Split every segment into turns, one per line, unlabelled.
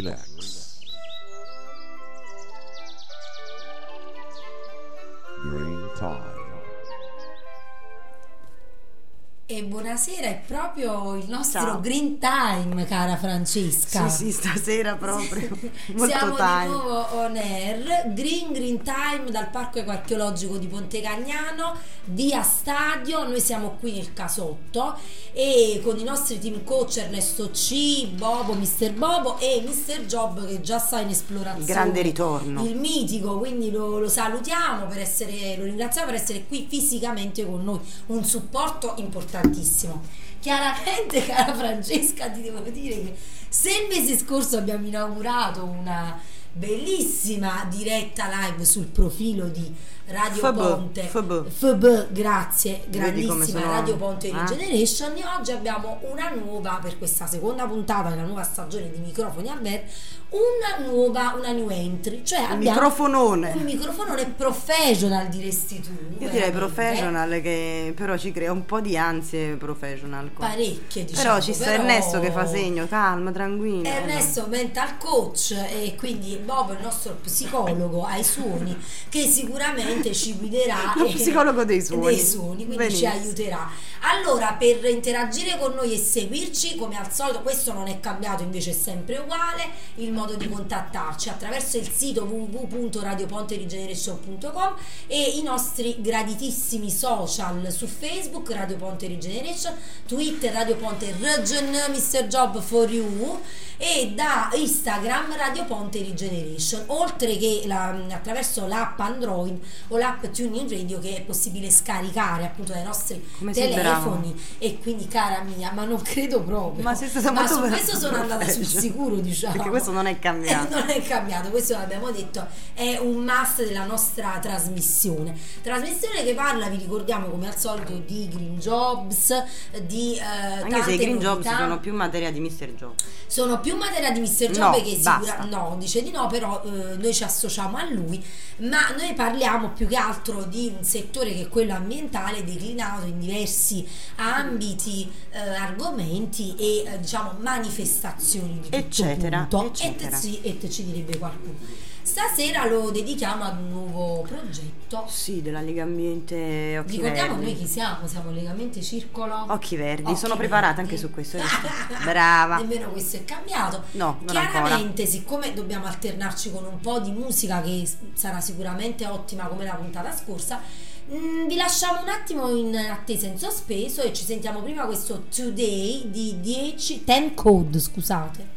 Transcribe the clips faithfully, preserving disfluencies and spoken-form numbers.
relax. Green Time.
E buonasera, è proprio il nostro
Ciao.
Green Time, cara Francesca.
Sì, sì, stasera proprio. Molto
Siamo
time.
di nuovo on air. Green Green Time dal Parco Ecoarcheologico di Ponte Cagnano, via Stadio. Noi siamo qui nel casotto e con i nostri team coach Ernesto C, Bobo, mister Bobo e mister Job che già sta in esplorazione.
Il grande ritorno.
Il mitico, quindi lo, lo salutiamo per essere, lo ringraziamo per essere qui fisicamente con noi. Un supporto importantissimo. Chiaramente, cara Francesca, ti devo dire che se il mese scorso abbiamo inaugurato una bellissima diretta live sul profilo di Radio
F B,
Ponte
F B.
F B, grazie,
Vedi come
grandissima
sono-
Radio Ponte
eh?
Regeneration. E oggi abbiamo una nuova, per questa seconda puntata della nuova stagione di Microfoni al Ver, una nuova, una new entry, cioè
Un
abbiamo
microfonone.
un microfonone professional, diresti tu.
Io direi
veramente.
professional, che però ci crea un po' di ansie professional qua.
Parecchie, diciamo.
Però ci sta
però-
Ernesto che fa segno, calma, tranquillo.
Ernesto mental coach e quindi Bob il nostro psicologo ai suoni, che sicuramente ci guiderà.
Lo
e-
psicologo dei suoni.
dei suoni, quindi ci
Benissimo.
aiuterà. Allora, per interagire con noi e seguirci, come al solito, questo non è cambiato, invece è sempre uguale, il modo di contattarci attraverso il sito w w w punto radio ponte regeneration punto com e i nostri graditissimi social su Facebook Radio Ponte Regeneration, Twitter Radio Ponte Regen, mister Job for You, e da Instagram Radio Ponte Regeneration, oltre che la, attraverso l'app Android o l'app TuneIn Radio, che è possibile scaricare appunto dai nostri
Come sei
telefoni. E quindi, cara mia, ma non credo proprio,
Ma sei stata
ma
molto
su
brava,
questo sono andata sul
professional.
sicuro, diciamo,
Perché questo non è cambiato.
non è cambiato, questo l'abbiamo detto, è un must della nostra trasmissione trasmissione che parla, vi ricordiamo come al solito, di green jobs, di eh,
Anche
tante
se i green jobs
novità.
sono più materia di mister Job.
Sono più materia di mister Job,
No,
che
basta.
sicura no, dice di no, però eh, noi ci associamo a lui, ma noi parliamo più che altro di un settore che è quello ambientale, declinato in diversi ambiti, eh, argomenti e eh, diciamo manifestazioni di tutto
Eccetera,
punto.
eccetera.
Et, sì, et ci direbbe qualcuno. Stasera lo dedichiamo ad un nuovo progetto.
Sì, della Lega Ambiente Occhi
Ricordiamo
Verdi.
noi chi siamo, siamo Legamente Circolo
Occhi Verdi,
Occhi
sono preparata
Verdi.
anche su questo. hai visto? Brava.
Nemmeno questo è cambiato.
No, non
Chiaramente, siccome dobbiamo alternarci con un po' di musica che s- sarà sicuramente ottima come la puntata scorsa, mh, vi lasciamo un attimo in attesa, in sospeso, e ci sentiamo prima questo Today di dieci ten Code, scusate.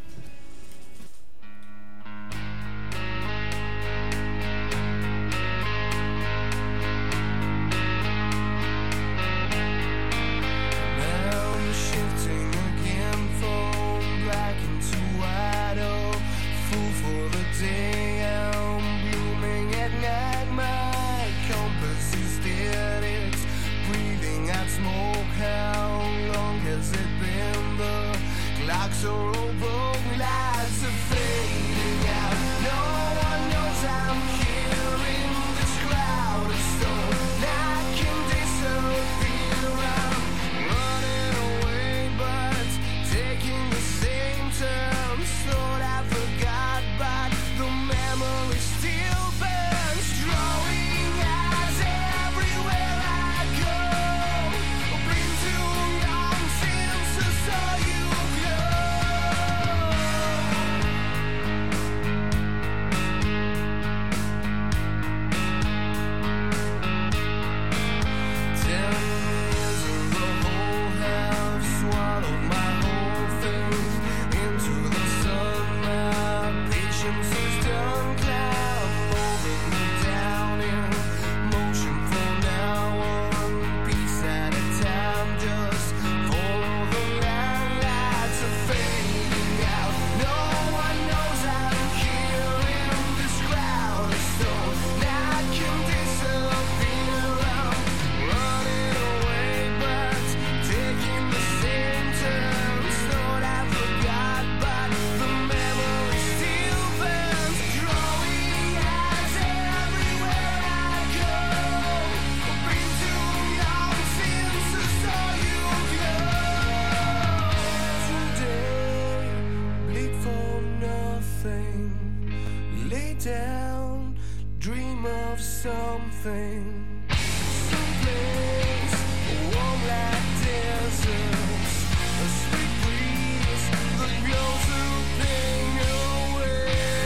Now I'm shifting again from black into white. Oh, fool for the day, I'm blooming at night. My compass is dead, it's breathing out smoke. How long has it been? The clocks are all broke, lights are fading out. No one knows I'm here in this cloud of stone. I can disappear. I'm running away, but taking the same terms. Thought I forgot, but the memory still burns. Drawing eyes everywhere I go. Been too long since I saw you go. Ten years in the hole have swallowed my whole faith into the sun. My patience is done. Climb over me down in motion from now on. Piece at a time, just follow the line. Lights are fading out. No one knows I'm here in this crowd of stone. I can disappear. I'm running away, but taking the same turns. Thought I forgot, but the memory still burns. Drawing eyes everywhere down, dream of something, someplace warm like deserts, a sweet breeze that blows the pain away.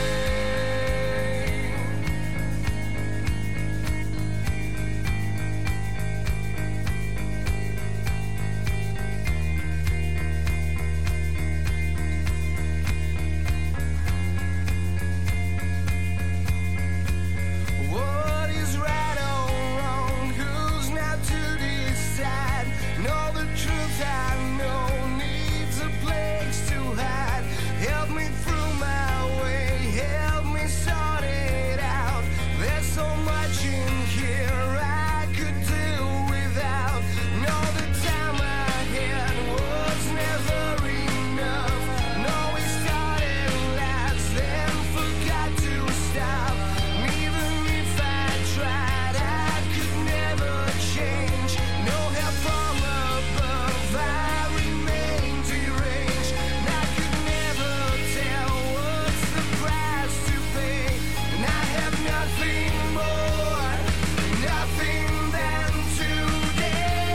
What is right or wrong? Who's not to decide? Know the truth I know needs a place to hide. Help me through my way, help me sort it out. There's so much in here I could do without. Know the time I had was never enough. No, we started last, then forgot to stop. Even if I tried, I could never change. No help from above, I remain deranged. And I could never tell what's the price to pay. And I have nothing more, nothing than today.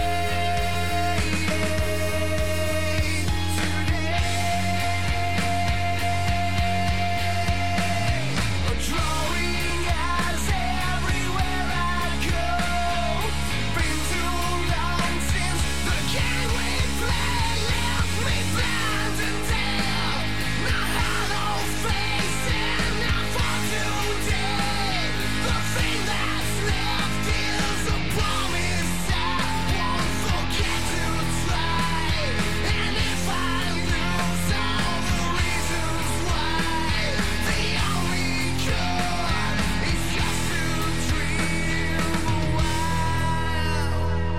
Today. Drawing eyes everywhere I go. Been too long since the game we play left me blind and deaf. My hollow face and not for today. The thing that's left is a promise I won't forget to try. And if I lose all the reasons why, the only cure is just to dream a while.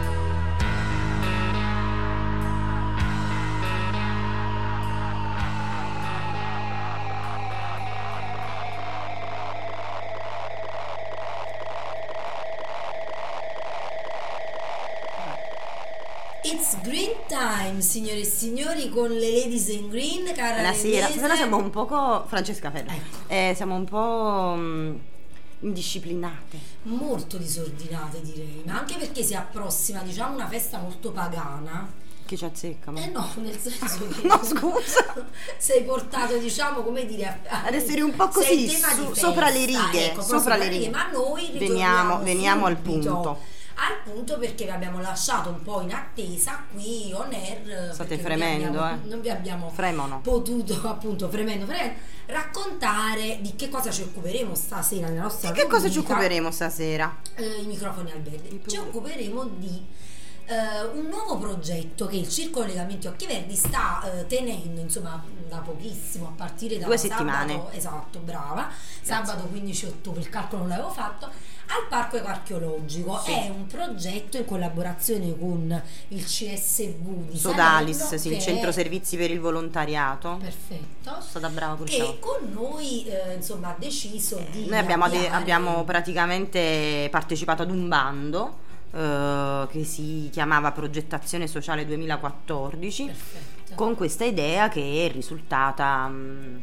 It's green time, signore e signori, con le ladies in green. Cara
Buonasera,
Renese.
stasera siamo un poco Francesca Ferro.
Ecco.
Eh, siamo un po' mm, indisciplinate.
molto disordinate, direi, ma anche perché si approssima, diciamo, una festa molto pagana.
Che ci azzecca? ma-
Eh no, nel senso che
No, scusa.
sei portato, diciamo, come dire, a-
Ad essere un po'
sei
così,
in tema di
su-
festa,
sopra le righe,
ecco, proprio
sopra le righe.
ma noi
Veniamo-
ritorniamo
veniamo al
subito.
punto.
Al punto perché vi abbiamo lasciato un po' in attesa qui on air.
State
perché
fremendo,
non vi abbiamo,
eh.
non vi abbiamo
Fremono.
potuto, appunto, fremendo, fremendo, raccontare di che cosa ci occuperemo stasera nella nostra
Di che cosa ci
rubrica.
occuperemo stasera?
Eh, I microfoni al verde.
I
Ci
pro-
occuperemo di eh, un nuovo progetto che il Circolo Legamenti Occhi Verdi sta eh, tenendo, insomma, da pochissimo, a partire da
Due
sabato,
settimane.
esatto, brava, sabato quindici ottobre, il calcolo non l'avevo fatto, al Parco Ecoarcheologico.
Sì.
È un progetto in collaborazione con il C S V di
Sodalis,
Salerno,
sì,
che
il centro
è-
servizi per il volontariato.
perfetto,
Sono stata brava questa
che
volta.
con noi eh, insomma ha deciso di
Noi abbiamo, ade-
avviare-
abbiamo praticamente partecipato ad un bando eh, che si chiamava Progettazione Sociale duemilaquattordici,
perfetto.
con questa idea che è risultata mh,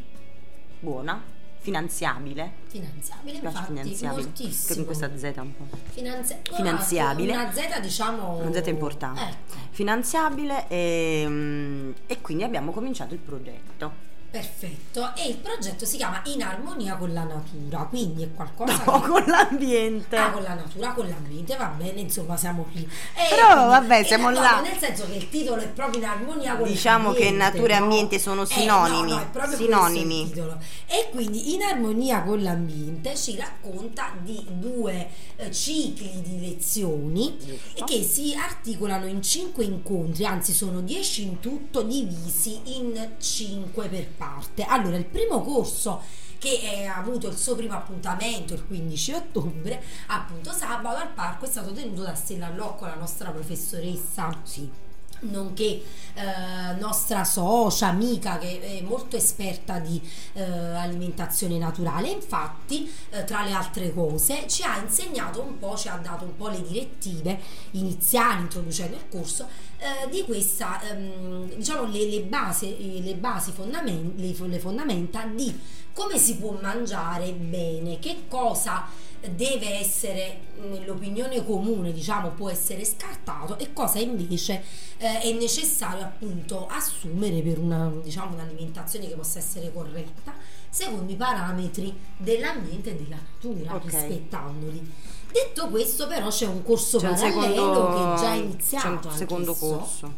buona, finanziabile.
finanziabile,
Mi piace
infatti,
finanziabile,
moltissimo.
che con questa Z un po'.
Finanzia-
Finanziabile.
una Z, diciamo,
Una Z importante.
ecco,
Finanziabile e, mh, e quindi abbiamo cominciato il progetto.
perfetto. E il progetto si chiama In armonia con la natura, quindi è qualcosa
No,
che-
con l'ambiente.
Ah, con la natura, con l'ambiente, va bene, insomma siamo qui. E
Però,
quindi-
vabbè,
e
siamo
no,
là.
Nel senso che il titolo è proprio in armonia con
Diciamo che
l'ambiente,
natura e
no?
ambiente sono
Eh,
sinonimi,
no, no, è proprio
sinonimi.
questo il titolo. E quindi In armonia con l'ambiente ci racconta di due eh, cicli di lezioni
Giusto.
che si articolano in cinque incontri, anzi sono dieci in tutto, divisi in cinque per parte. Allora, il primo corso, che è- ha avuto il suo primo appuntamento il quindici ottobre, appunto sabato al parco, è stato tenuto da Stella Allocco, la nostra professoressa, sì, nonché eh, nostra socia, amica, che è molto esperta di eh, alimentazione naturale. Infatti, eh, tra le altre cose, ci ha insegnato un po', ci ha dato un po' le direttive iniziali, introducendo il corso, eh, di questa, ehm, diciamo, le, le basi, eh, le basi fondamen- le, le fondamenta di come si può mangiare bene, che cosa deve essere nell'opinione comune, diciamo, può essere scartato e cosa invece eh, è necessario appunto assumere per una, diciamo, un'alimentazione che possa essere corretta secondo i parametri dell'ambiente e della natura,
Ok.
rispettandoli. Detto questo, però c'è un corso
C'è un
parallelo
secondo,
che è già
c'è
iniziato,
un secondo
anch'esso.
corso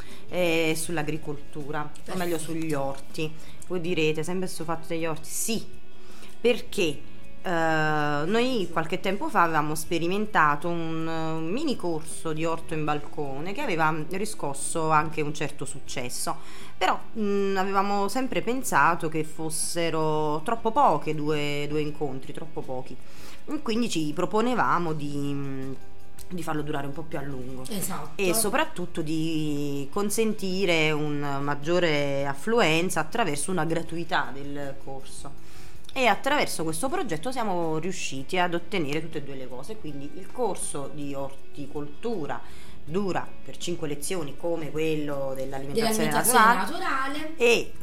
è sull'agricoltura, o meglio
Perfetto.
sugli orti. Voi direte, sempre sto fatto degli orti? Sì, perché eh, noi qualche tempo fa avevamo sperimentato un, un mini corso di orto in balcone che aveva riscosso anche un certo successo, però mh, avevamo sempre pensato che fossero troppo poche due, due incontri, troppo pochi. Quindi ci proponevamo di, di farlo durare un po' più a lungo
Esatto.
e soprattutto di consentire una maggiore affluenza attraverso una gratuità del corso. E attraverso questo progetto siamo riusciti ad ottenere tutte e due le cose. Quindi il corso di orticoltura dura per cinque lezioni, come quello dell'alimentazione,
dell'alimentazione
naturale,
naturale.
e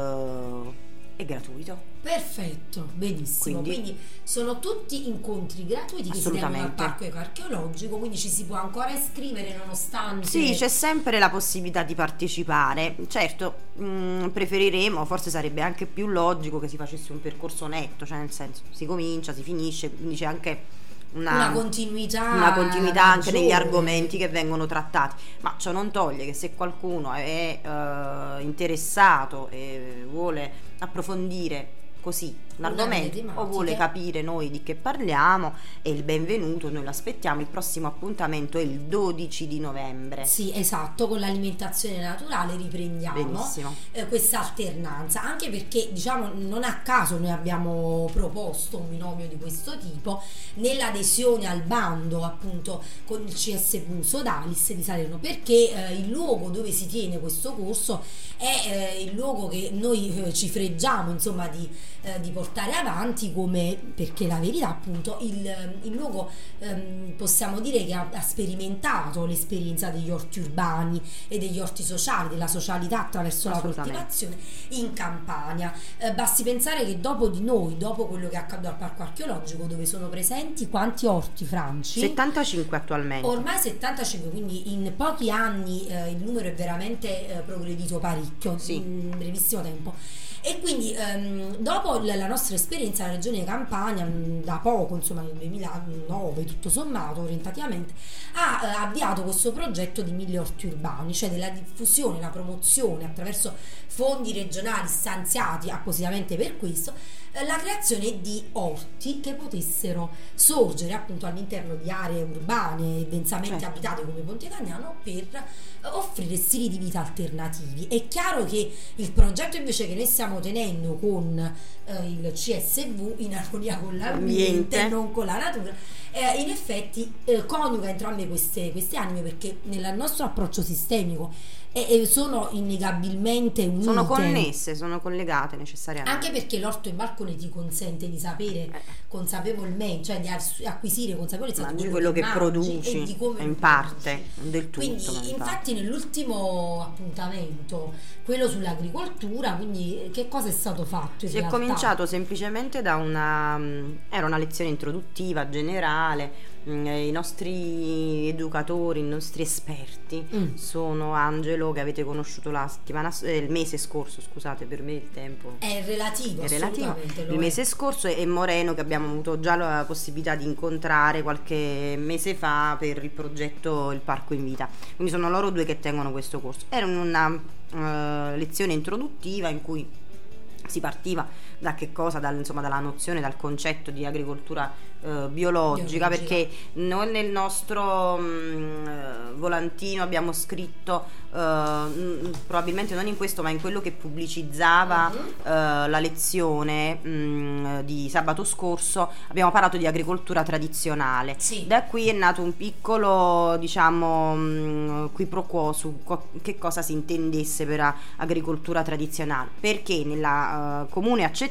eh, è gratuito.
Perfetto, benissimo.
Quindi-
Quindi, sono tutti incontri gratuiti che si tengono al
Assolutamente.
parco ecoarcheologico, quindi ci si può ancora iscrivere nonostante.
Sì, c'è sempre la possibilità di partecipare. Certo, mh, preferiremo, forse sarebbe anche più logico che si facesse un percorso netto, cioè nel senso si comincia, si finisce, quindi c'è anche una,
una continuità,
una continuità anche negli
maggiore.
argomenti che vengono trattati, ma ciò non toglie che se qualcuno è eh, interessato e vuole approfondire così un
Una delle
argomento o
tematiche.
vuole capire noi di che parliamo, è il benvenuto, noi lo aspettiamo. Il prossimo appuntamento è il dodici di novembre.
Sì, esatto, con l'alimentazione naturale riprendiamo
Benissimo.
eh, questa alternanza, anche perché diciamo non a caso noi abbiamo proposto un binomio di questo tipo nell'adesione al bando appunto con il C S V Sodalis di Salerno, perché eh, il luogo dove si tiene questo corso è eh, il luogo che noi eh, ci freggiamo insomma di, eh, di portare avanti, come, perché la verità appunto il, il luogo ehm, possiamo dire che ha, ha sperimentato l'esperienza degli orti urbani e degli orti sociali, della socialità attraverso la
Assolutamente.
coltivazione in Campania. Eh, basti pensare che dopo di noi, dopo quello che è accaduto al parco archeologico, dove sono presenti quanti orti, Franci?
settantacinque attualmente.
Ormai settantacinque, quindi in pochi anni eh, il numero è veramente eh, progredito parecchio,
Sì.
in brevissimo tempo. E quindi ehm, dopo la la nostra esperienza la regione Campania mh, da poco, insomma nel duemilanove tutto sommato orientativamente, ha eh, avviato questo progetto di mille orti urbani, cioè della diffusione, la promozione attraverso fondi regionali stanziati appositamente per questo, eh, la creazione di orti che potessero sorgere appunto all'interno di aree urbane densamente
Certo.
abitate come Ponte Cagnano per eh, offrire stili di vita alternativi. È chiaro che il progetto invece che noi stiamo tenendo con eh, il C S V, in armonia con l'ambiente,
Ambiente.
non con la natura, eh, in effetti eh, coniuga entrambe queste, queste anime, perché nel nostro approccio sistemico eh, eh, sono innegabilmente unite.
Sono connesse, sono collegate necessariamente.
Anche perché l'orto in balcone ti consente di sapere consapevolmente, cioè di as- acquisire consapevolezza
Mangi
di
quello che
mangi
produci,
e di come
in
lo
parte,
produci.
del tutto,
Quindi
ma in
infatti nell'ultimo appuntamento, quello sull'agricoltura, quindi eh, che cosa è stato fatto in
Si è
realtà?
cominciato semplicemente da una mh, era una lezione introduttiva generale. mh, I nostri educatori, i nostri esperti
Mm.
sono Angelo, che avete conosciuto la settimana s- eh, il mese scorso, scusate, per me il tempo
È relativo,
è relativo,
assolutamente lo
il
è.
mese scorso, e Moreno, che abbiamo avuto già la possibilità di incontrare qualche mese fa per il progetto Il Parco in Vita. Quindi sono loro due che tengono questo corso. Era una eh, lezione introduttiva in cui si partiva da che cosa? Dal, insomma, dalla nozione, dal concetto di agricoltura eh, biologica,
Biologica.
perché noi nel nostro mh, eh, volantino abbiamo scritto, eh, mh, probabilmente non in questo, ma in quello che pubblicizzava
Mhm.
eh, la lezione mh, di sabato scorso, abbiamo parlato di agricoltura tradizionale.
Sì.
Da qui è nato un piccolo, diciamo, mh, qui pro quo su co- che cosa si intendesse per a- agricoltura tradizionale, perché nella eh, comune accezione,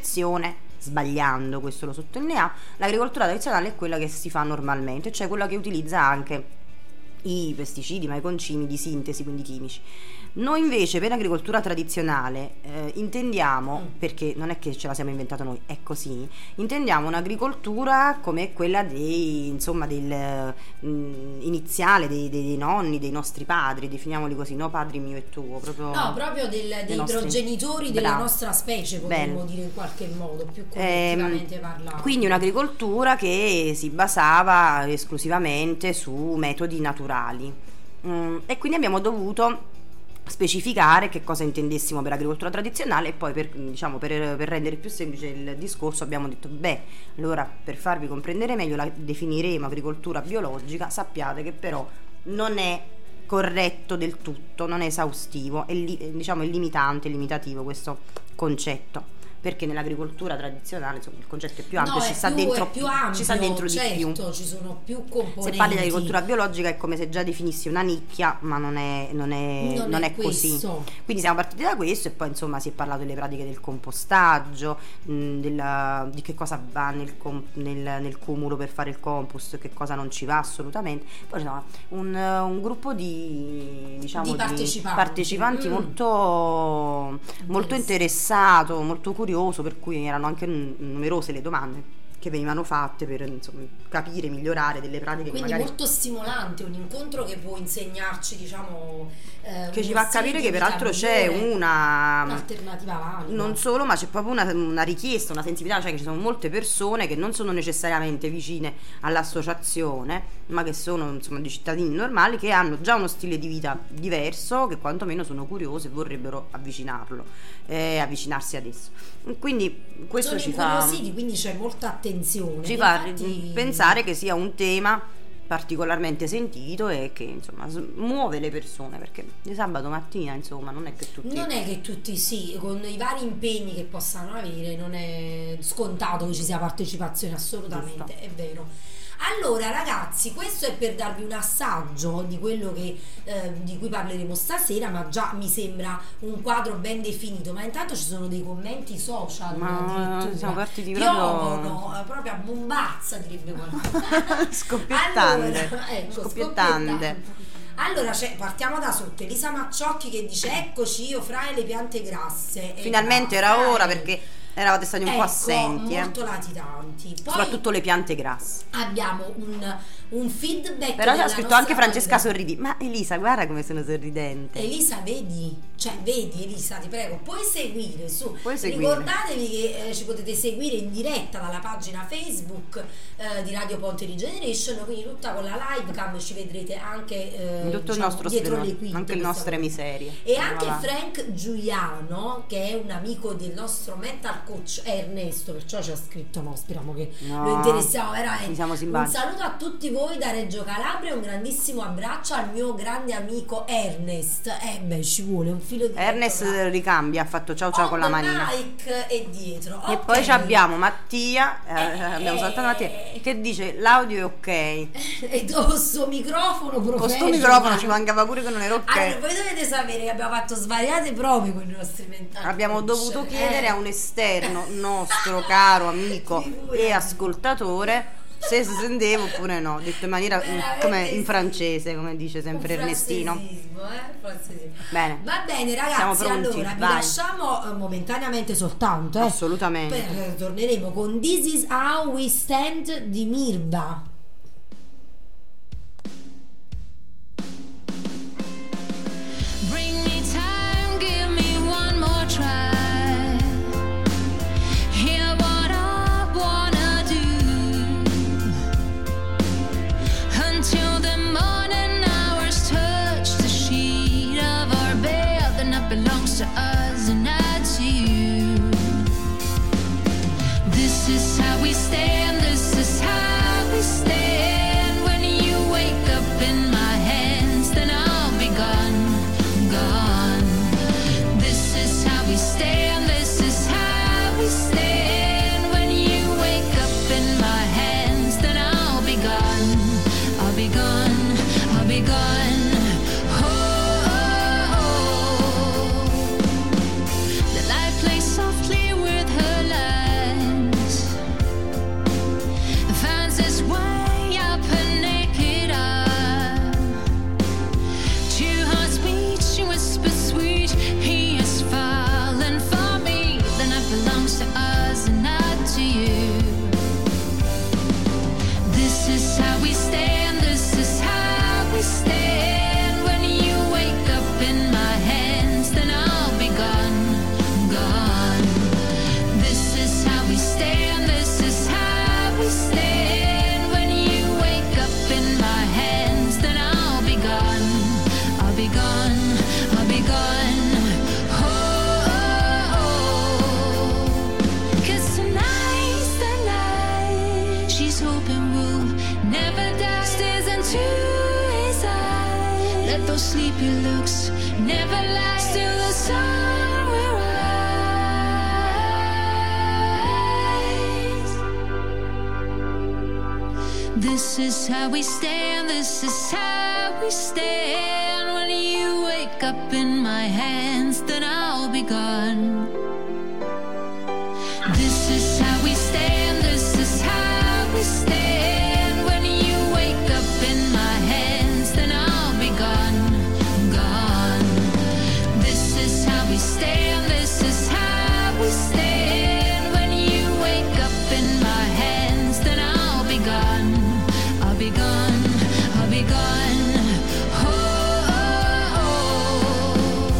sbagliando, questo lo sottolineiamo, l'agricoltura tradizionale è quella che si fa normalmente, cioè quella che utilizza anche i pesticidi, ma i concimi di sintesi, quindi chimici. Noi invece per agricoltura tradizionale eh, intendiamo,
Mm.
perché non è che ce la siamo inventata noi, è così, intendiamo un'agricoltura come quella dei, insomma, del mm, iniziale dei, dei- dei nonni, dei nostri padri, definiamoli così, no padri mio e tuo, proprio
No, proprio del- dei
nostri-
progenitori della
Bravo.
nostra specie, potremmo
Bello.
dire in qualche modo, più
Ehm,
collettivamente parlando.
Quindi un'agricoltura che si basava esclusivamente su metodi naturali. Mm, e quindi abbiamo dovuto specificare che cosa intendessimo per agricoltura tradizionale e poi per, diciamo, per, per rendere più semplice il discorso abbiamo detto beh, allora per farvi comprendere meglio la definiremo agricoltura biologica, sappiate che però non è corretto del tutto, non è esaustivo, è, li- diciamo, è limitante, è limitativo questo concetto. Perché nell'agricoltura tradizionale insomma, il concetto è più ampio,
No,
ci
è
sta
più-
dentro,
è più ampio,
ci sta dentro
certo,
di più.
ci sono più componenti.
Se parli di agricoltura biologica è come se già definissi una nicchia, ma non è, non è,
Non
non
è
è così.
questo.
Quindi siamo partiti da questo e poi insomma si è parlato delle pratiche del compostaggio, mh, della- di che cosa va nel, com- nel- nel cumulo per fare il compost, che cosa non ci va assolutamente. Poi c'è un, un gruppo di, diciamo,
Di partecipanti.
partecipanti
Mm.
molto, molto interessato, molto curioso, per cui erano anche n- numerose le domande che venivano fatte per insomma, capire, migliorare delle pratiche
Quindi
che magari
molto stimolante, un incontro che può insegnarci, diciamo, eh,
che ci
uno
fa
stile
capire
di
che
vita
peraltro c'è
migliore,
una
un'alternativa valida.
non solo, ma c'è proprio una, una richiesta, una sensibilità, cioè che ci sono molte persone che non sono necessariamente vicine all'associazione, ma che sono insomma di cittadini normali che hanno già uno stile di vita diverso, che quantomeno sono curiosi e vorrebbero avvicinarlo, eh, avvicinarsi ad esso. Quindi questo
sono
ci fa,
incuriositi, quindi c'è molta attenzione.
ci fa
Infatti-
pensare che sia un tema particolarmente sentito e che insomma s- muove le persone, perché di sabato mattina insomma non è che tutti
Non è che tutti sì, con i vari impegni che possano avere, non è scontato che ci sia partecipazione, assolutamente,
Giusto.
è vero. Allora ragazzi, questo è per darvi un assaggio di quello che, eh, di cui parleremo stasera, ma già mi sembra un quadro ben definito. Ma intanto ci sono dei commenti social,
Ma
addirittura.
siamo partiti proprio-
Piovono, eh, proprio a bombazza direbbe qualcuno.
Scoppiettante.
Allora, ecco,
Scoppiettante.
scoppiettante. Allora c'è- partiamo da sotto. Elisa Macciocchi che dice eccoci io fra le piante grasse. E
Finalmente
basta.
era ora, perché eravate stati un po'
Ecco,
assenti, eh.
molto latitanti. Poi
Soprattutto le piante grasse.
abbiamo un, un feedback
Però
della
c'ha scritto
nostra
anche Francesca
comunità.
Sorridi. Ma Elisa, guarda come sono sorridente.
Elisa, vedi? Cioè, vedi Elisa, ti prego, puoi seguire su.
Puoi seguire.
Ricordatevi che eh, ci potete seguire in diretta dalla pagina Facebook eh, di Radio Ponte Regeneration, quindi tutta con la live cam ci vedrete anche eh,
In tutto il
diciamo,
nostro
dietro
splendore,
le quinte.
anche le
questa
nostre
cosa.
miserie.
E anche
Voilà.
Frank Giuliano, che è un amico del nostro mental coach, è Ernesto, perciò ci ha scritto, no, speriamo che
No,
lo interessiamo veramente.
ci siamo
Un
simpatici.
saluto a tutti voi da Reggio Calabria e un grandissimo abbraccio al mio grande amico Ernest. Eh beh, ci vuole un filo di
Ernest ricambia, ha fatto ciao ciao con la manina.
Nike e dietro.
E
Ok.
poi ci abbiamo Mattia, eh,
Eh,
abbiamo
eh,
saltato Mattia,
eh.
che dice l'audio è ok.
E dopo sto microfono
Con sto
professional.
microfono ci mancava pure che non era ok.
Allora, voi dovete sapere che abbiamo fatto svariate prove con i nostri mental
Abbiamo
coach.
dovuto chiedere
Eh.
a un esterno nostro caro amico
Figurati.
e ascoltatore se si senteva oppure no, detto in maniera
Veramente
come in
sì.
francese, come dice sempre
Un
Ernestino.
francesismo, eh? Francesismo.
Bene.
Va bene
Siamo
ragazzi,
pronti,
allora vi
vai.
lasciamo eh, momentaneamente soltanto, eh.
Assolutamente.
Poi, eh, torneremo con This Is How We Stand di Mirba.
Bring me time, give me one more try. Hear what I wanna do until the morning hours touch the sheet of our bed. The night belongs to us and not to you. This is how we stand. This is how we stand. she's hoping will never die. Stares into his eyes. Let those sleepy looks never last till the sun will rise. This is how we stand, this is how we stand. When you wake up in my hands, then I'll be gone. This is how we stand, this is how we stand. When you wake up in my hands, then I'll be gone, gone. This is how we stand, this is how we stand. When you wake up in my hands, then I'll be gone, I'll be gone, I'll be gone. Oh, oh, oh.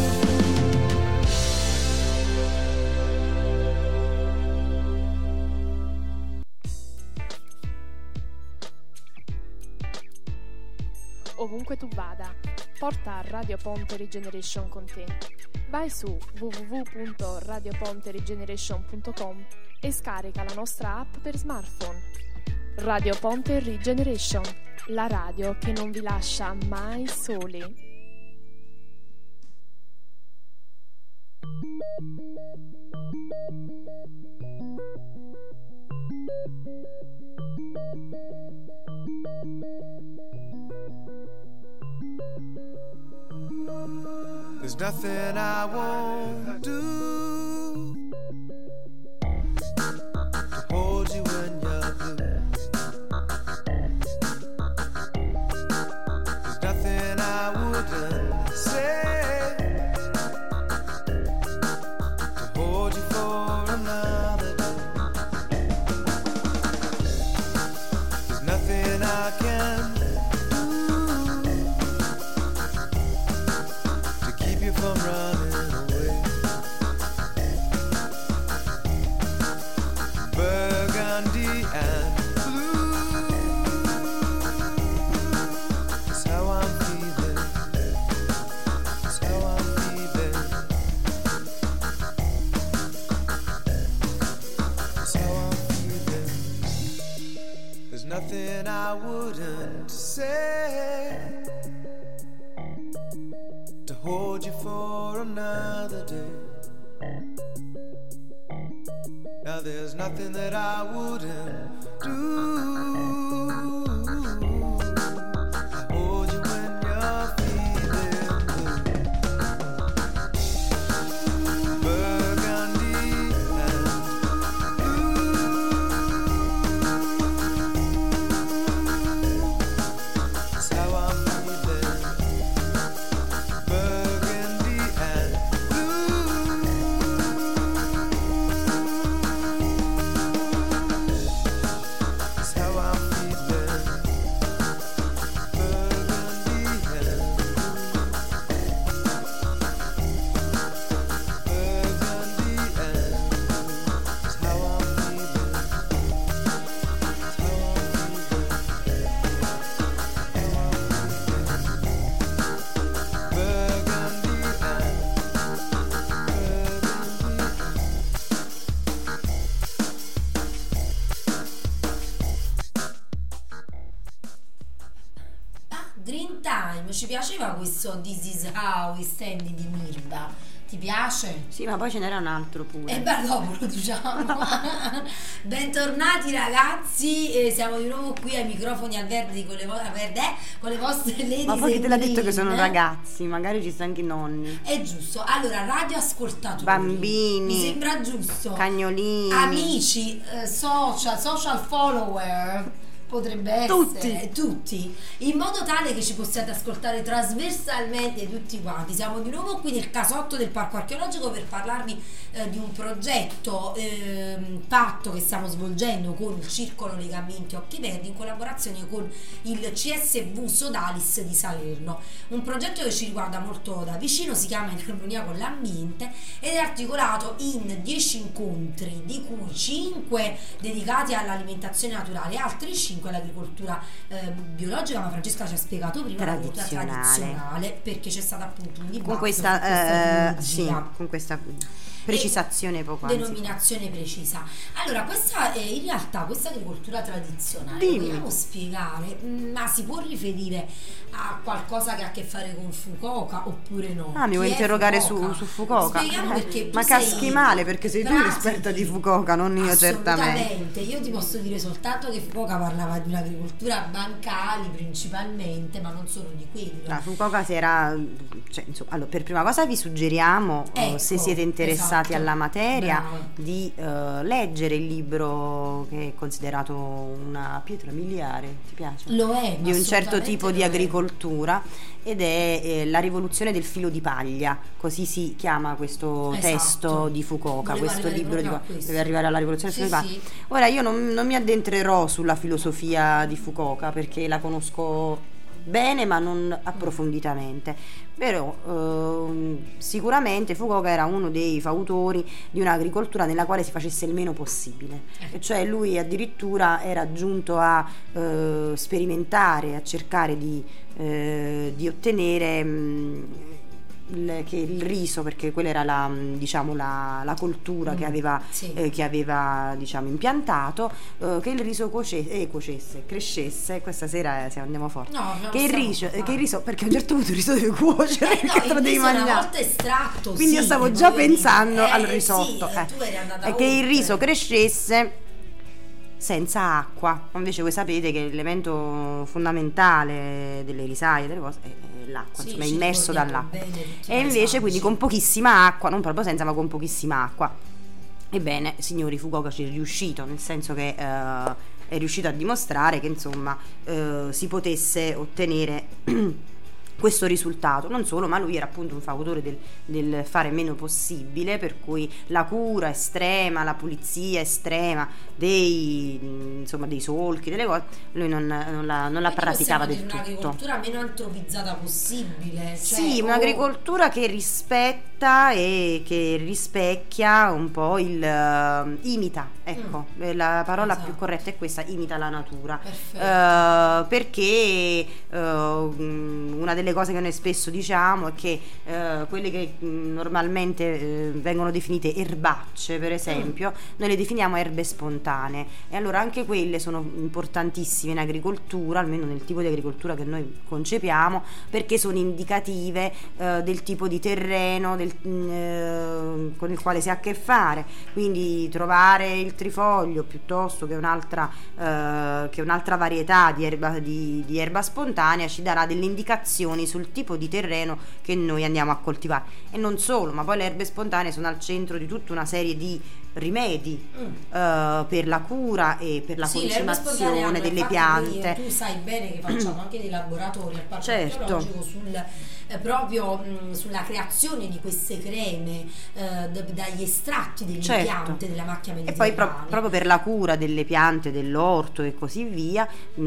Ovunque tu vada, porta Radio Ponte Regeneration con te. Vai su w w w punto radio ponte regeneration punto com e scarica la nostra app per smartphone. Radio Ponte Regeneration, la radio che non vi lascia mai soli.
There's nothing I won't do to hold you when you're blue. There's nothing I wouldn't say to hold you for another day. There's nothing I can from running away. Burgundy and blue is how I'm feeling. Is how I'm feeling. Is how I'm feeling. There's nothing I wouldn't say to hold you for another day. Now there's nothing that I wouldn't do. I hold you when you're feeling blue. Burgundy and blue is how I'm feeling. Burgundy and blue is how I'm feeling.
Dream Time, ci piaceva questo This Is How We Stand di Mirba? Ti piace?
Sì, ma poi ce n'era un altro pure.
E beh, dopo lo diciamo. Bentornati ragazzi, eh, siamo di nuovo qui ai microfoni al verde con le, vo- al verde, con le vostre ladies.
Ma poi chi te l'ha detto che sono
green?
ragazzi? Magari ci sono anche i nonni.
È giusto. Allora, radioascoltatori,
Bambini.
mi sembra giusto.
Cagnolini.
Amici, eh, social, social follower. Potrebbe essere
Tutti.
tutti, in modo tale che ci possiate ascoltare trasversalmente tutti quanti. Siamo di nuovo qui nel casotto del Parco Archeologico per parlarvi eh, di un progetto eh, fatto che stiamo svolgendo con il Circolo Legamenti Occhi Verdi in collaborazione con il C S V Sodalis di Salerno. Un progetto che ci riguarda molto da vicino, si chiama In armonia con l'ambiente ed è articolato in dieci incontri, di cui cinque dedicati all'alimentazione naturale e altri cinque all'agricoltura eh, biologica, ma Francesca ci ha spiegato prima
Tradizionale.
la tradizionale, perché c'è stato appunto un dibattito
Con questa,
su questa
eh, sì,
tipologia.
con questa precisazione poco anzi.
Denominazione precisa. Allora, questa eh, in realtà questa agricoltura tradizionale,
Dimmi.
vogliamo spiegare, mm, ma si può riferire a qualcosa che ha a che fare con Fukuoka oppure no?
Ah, mi
Chi
vuoi
è
interrogare
Fukuoka?
su, su Fukuoka?
Spieghiamo perché tu
Ma
sei-
caschi male, perché sei tu
Grazie,
l'esperta di
Kiki.
Fukuoka, non io certamente.
Assolutamente, io ti posso dire soltanto che Fukuoka parlava di un'agricoltura bancali principalmente, ma non solo di quello.
La Fukuoka si era, cioè, insomma, allora, per prima cosa vi suggeriamo, eh,
Ecco,
se siete interessati
esatto.
alla materia,
Brava.
di eh, leggere il libro che è considerato una pietra miliare, ti piace?
Lo è,
Di un certo
assolutamente
tipo di
lo è.
agricoltura, ed è eh, La rivoluzione del filo di paglia, così si chiama questo
Esatto.
testo di Fukuoka,
Volevo
questo
arrivare
libro di
proprio a questo.
deve arrivare alla rivoluzione del
Sì,
filo di paglia.
sì.
Ora io non, non mi addentrerò sulla filosofia di Fukuoka perché la conosco bene ma non approfonditamente, però ehm, sicuramente Fukuoka era uno dei fautori di un'agricoltura nella quale si facesse il meno possibile,
Eh.
e cioè lui addirittura era giunto a eh, sperimentare, a cercare di, eh, di ottenere mh, il, che il riso, perché quella era la, mh, diciamo, la, la coltura
Mm,
che aveva,
sì.
eh, che aveva diciamo, impiantato, eh, che il riso cuoce- eh, cuocesse, crescesse. Questa sera eh, siamo- andiamo forte.
No, no,
che, il
stiamo
riso,
qua.
che il riso, perché a un certo punto il riso deve cuocere,
Eh no,
perché te lo
il
devi
riso una
mangiare.
volta estratto,
Quindi io
sì,
stavo
voglio
già
dire.
pensando
Eh,
al
sì,
risotto,
eh,
eh.
tu eri andata
E che il
oltre.
riso crescesse senza acqua. Invece voi sapete che l'elemento fondamentale delle risaie, delle cose, è è l'acqua,
Sì,
insomma è
ci
immerso
ricordiamo
dall'acqua.
bene tutti
E
i
invece
paesaggi.
quindi con pochissima acqua, non proprio senza, ma con pochissima acqua. Ebbene, signori, Fukuoka ci è riuscito, nel senso che eh, è riuscito a dimostrare che insomma eh, si potesse ottenere questo risultato. Non solo, ma lui era appunto un fautore del, del fare meno possibile, per cui la cura estrema, la pulizia estrema dei, insomma, dei solchi, delle cose, lui non, non la, non la
Quindi
praticava
possiamo
del
dire
tutto.
un'agricoltura meno antropizzata possibile, cioè,
Sì,
o-
un'agricoltura che rispetta e che rispecchia un po' il eh, imita, ecco, eh, la parola
Esatto.
più corretta è questa, imita la natura.
Perfetto.
Eh, perché eh, una delle cose che noi spesso diciamo è che eh, quelle che mh, normalmente eh, vengono definite erbacce, per esempio, noi le definiamo erbe spontanee, e allora anche quelle sono importantissime in agricoltura, almeno nel tipo di agricoltura che noi concepiamo, perché sono indicative eh, del tipo di terreno del, mh, eh, con il quale si ha a che fare. Quindi trovare il trifoglio piuttosto che un'altra, eh, che un'altra varietà di erba, di, di erba spontanea ci darà delle indicazioni sul tipo di terreno che noi andiamo a coltivare. E non solo, ma poi le erbe spontanee sono al centro di tutta una serie di rimedi
Mm.
eh, per la cura e per la
Sì, le erbe spontanee
concimazione
hanno,
delle
infatti,
piante.
poi, tu sai bene che facciamo anche dei laboratori al parco
Certo.
archeologico sul, eh, proprio mh, sulla creazione di queste creme eh, d- dagli estratti delle
Certo.
piante della macchia
E
mediterranea.
poi pro- proprio per la cura delle piante, dell'orto e così via,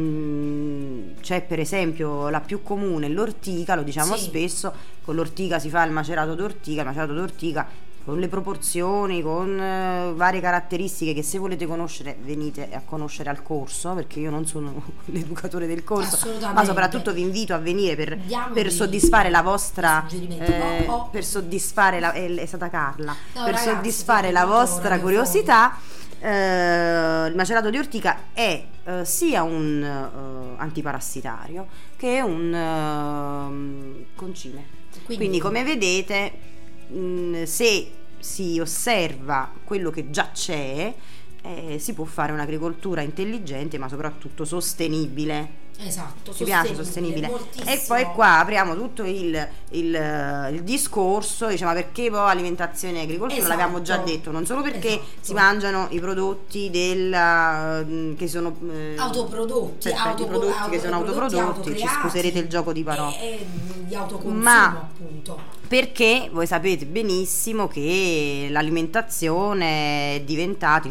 mh, c'è per esempio la più comune, l'ortica, lo diciamo
Sì.
spesso, con l'ortica si fa il macerato d'ortica, il macerato d'ortica con le proporzioni, con eh, varie caratteristiche che se volete conoscere venite a conoscere al corso, perché io non sono l'educatore del corso,
Assolutamente.
ma soprattutto vi invito a venire per,
Diamo
per
dei-
soddisfare la vostra
suggerimenti.
eh,
Oh, oh.
per soddisfare la, è, è stata Carla,
No,
per
ragazzi,
soddisfare la
soprattutto
vostra
radiofonico.
curiosità. Eh, il macerato di ortica è eh, sia un eh, antiparassitario che un eh, concime.
Quindi-
Quindi, come vedete, mh, se si osserva quello che già c'è, eh, si può fare un'agricoltura intelligente, ma soprattutto sostenibile.
Esatto,
Ci piace sostenibile.
moltissimo.
E poi qua apriamo tutto il, il, il discorso, diciamo, ma perché poi alimentazione e agricoltura,
Esatto.
l'abbiamo già detto, non solo perché
Esatto.
si mangiano i prodotti del, eh, che sono eh,
autoprodotti,
perfetti,
auto-
prodotti che sono
autoprodotti,
autoprodotti, ci
autocreati,
scuserete il gioco di parole.
e, e di autoconsumo,
Ma-
appunto.
Perché voi sapete benissimo che l'alimentazione è diventata, il cibo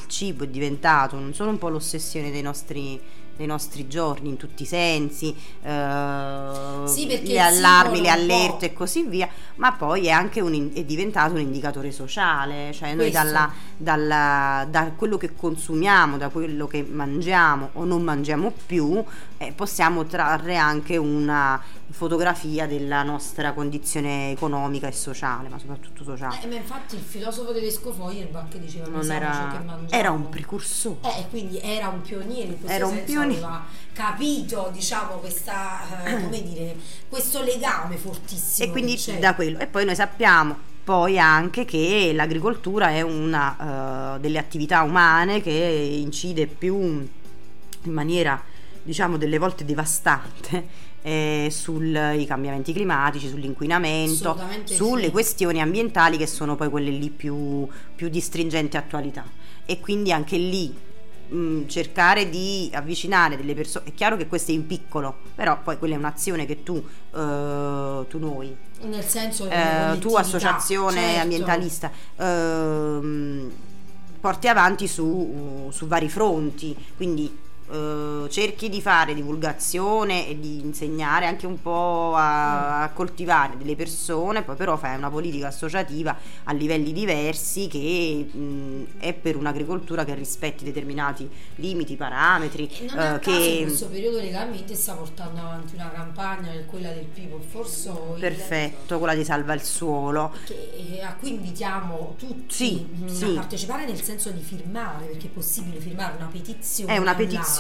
cibo è diventato non solo un po' l'ossessione dei nostri dei nostri giorni in tutti i sensi, eh,
Sì, perché
gli
il
allarmi,
simbolo
le
un po'.
allerte e così via, ma poi è anche un in- è diventato un indicatore sociale, cioè noi
Questo.
dalla, dalla- da quello che consumiamo, da quello che mangiamo o non mangiamo più, eh, possiamo trarre anche una fotografia della nostra condizione economica e sociale, ma soprattutto sociale.
Eh, ma infatti il filosofo tedesco Feuerbach diceva
Non
noi siamo ciò che
era,
mangiamo.
era un precursore.
Eh, e quindi era un pioniere in questo
Era un
senso,
pioniere.
aveva capito, diciamo, questa, eh, come dire, questo legame fortissimo.
E quindi
che c'è.
da quello. E poi noi sappiamo poi anche che l'agricoltura è una eh, delle attività umane che incide più in maniera, diciamo, delle volte devastante eh, sui cambiamenti climatici, sull'inquinamento,
Assolutamente
sulle
sì.
questioni ambientali, che sono poi quelle lì più, più di stringente attualità. E quindi anche lì mh, cercare di avvicinare delle persone, è chiaro che questo è in piccolo, però poi quella è un'azione che tu eh, tu noi
Nel senso di
eh, tu
collettività,
associazione
certo.
ambientalista ehm, porti avanti su, su vari fronti, quindi eh, cerchi di fare divulgazione e di insegnare anche un po' a, a coltivare delle persone, poi però fai una politica associativa a livelli diversi che mh, è per un'agricoltura che rispetti determinati limiti, parametri,
E non a
eh,
caso in
che
questo periodo legalmente sta portando avanti una campagna che è quella del People for Soil,
perfetto, quella di Salva il Suolo.
che, a cui invitiamo tutti
Sì,
mh,
sì.
a partecipare, nel senso di firmare, perché è possibile firmare una petizione
È una
online.
petizione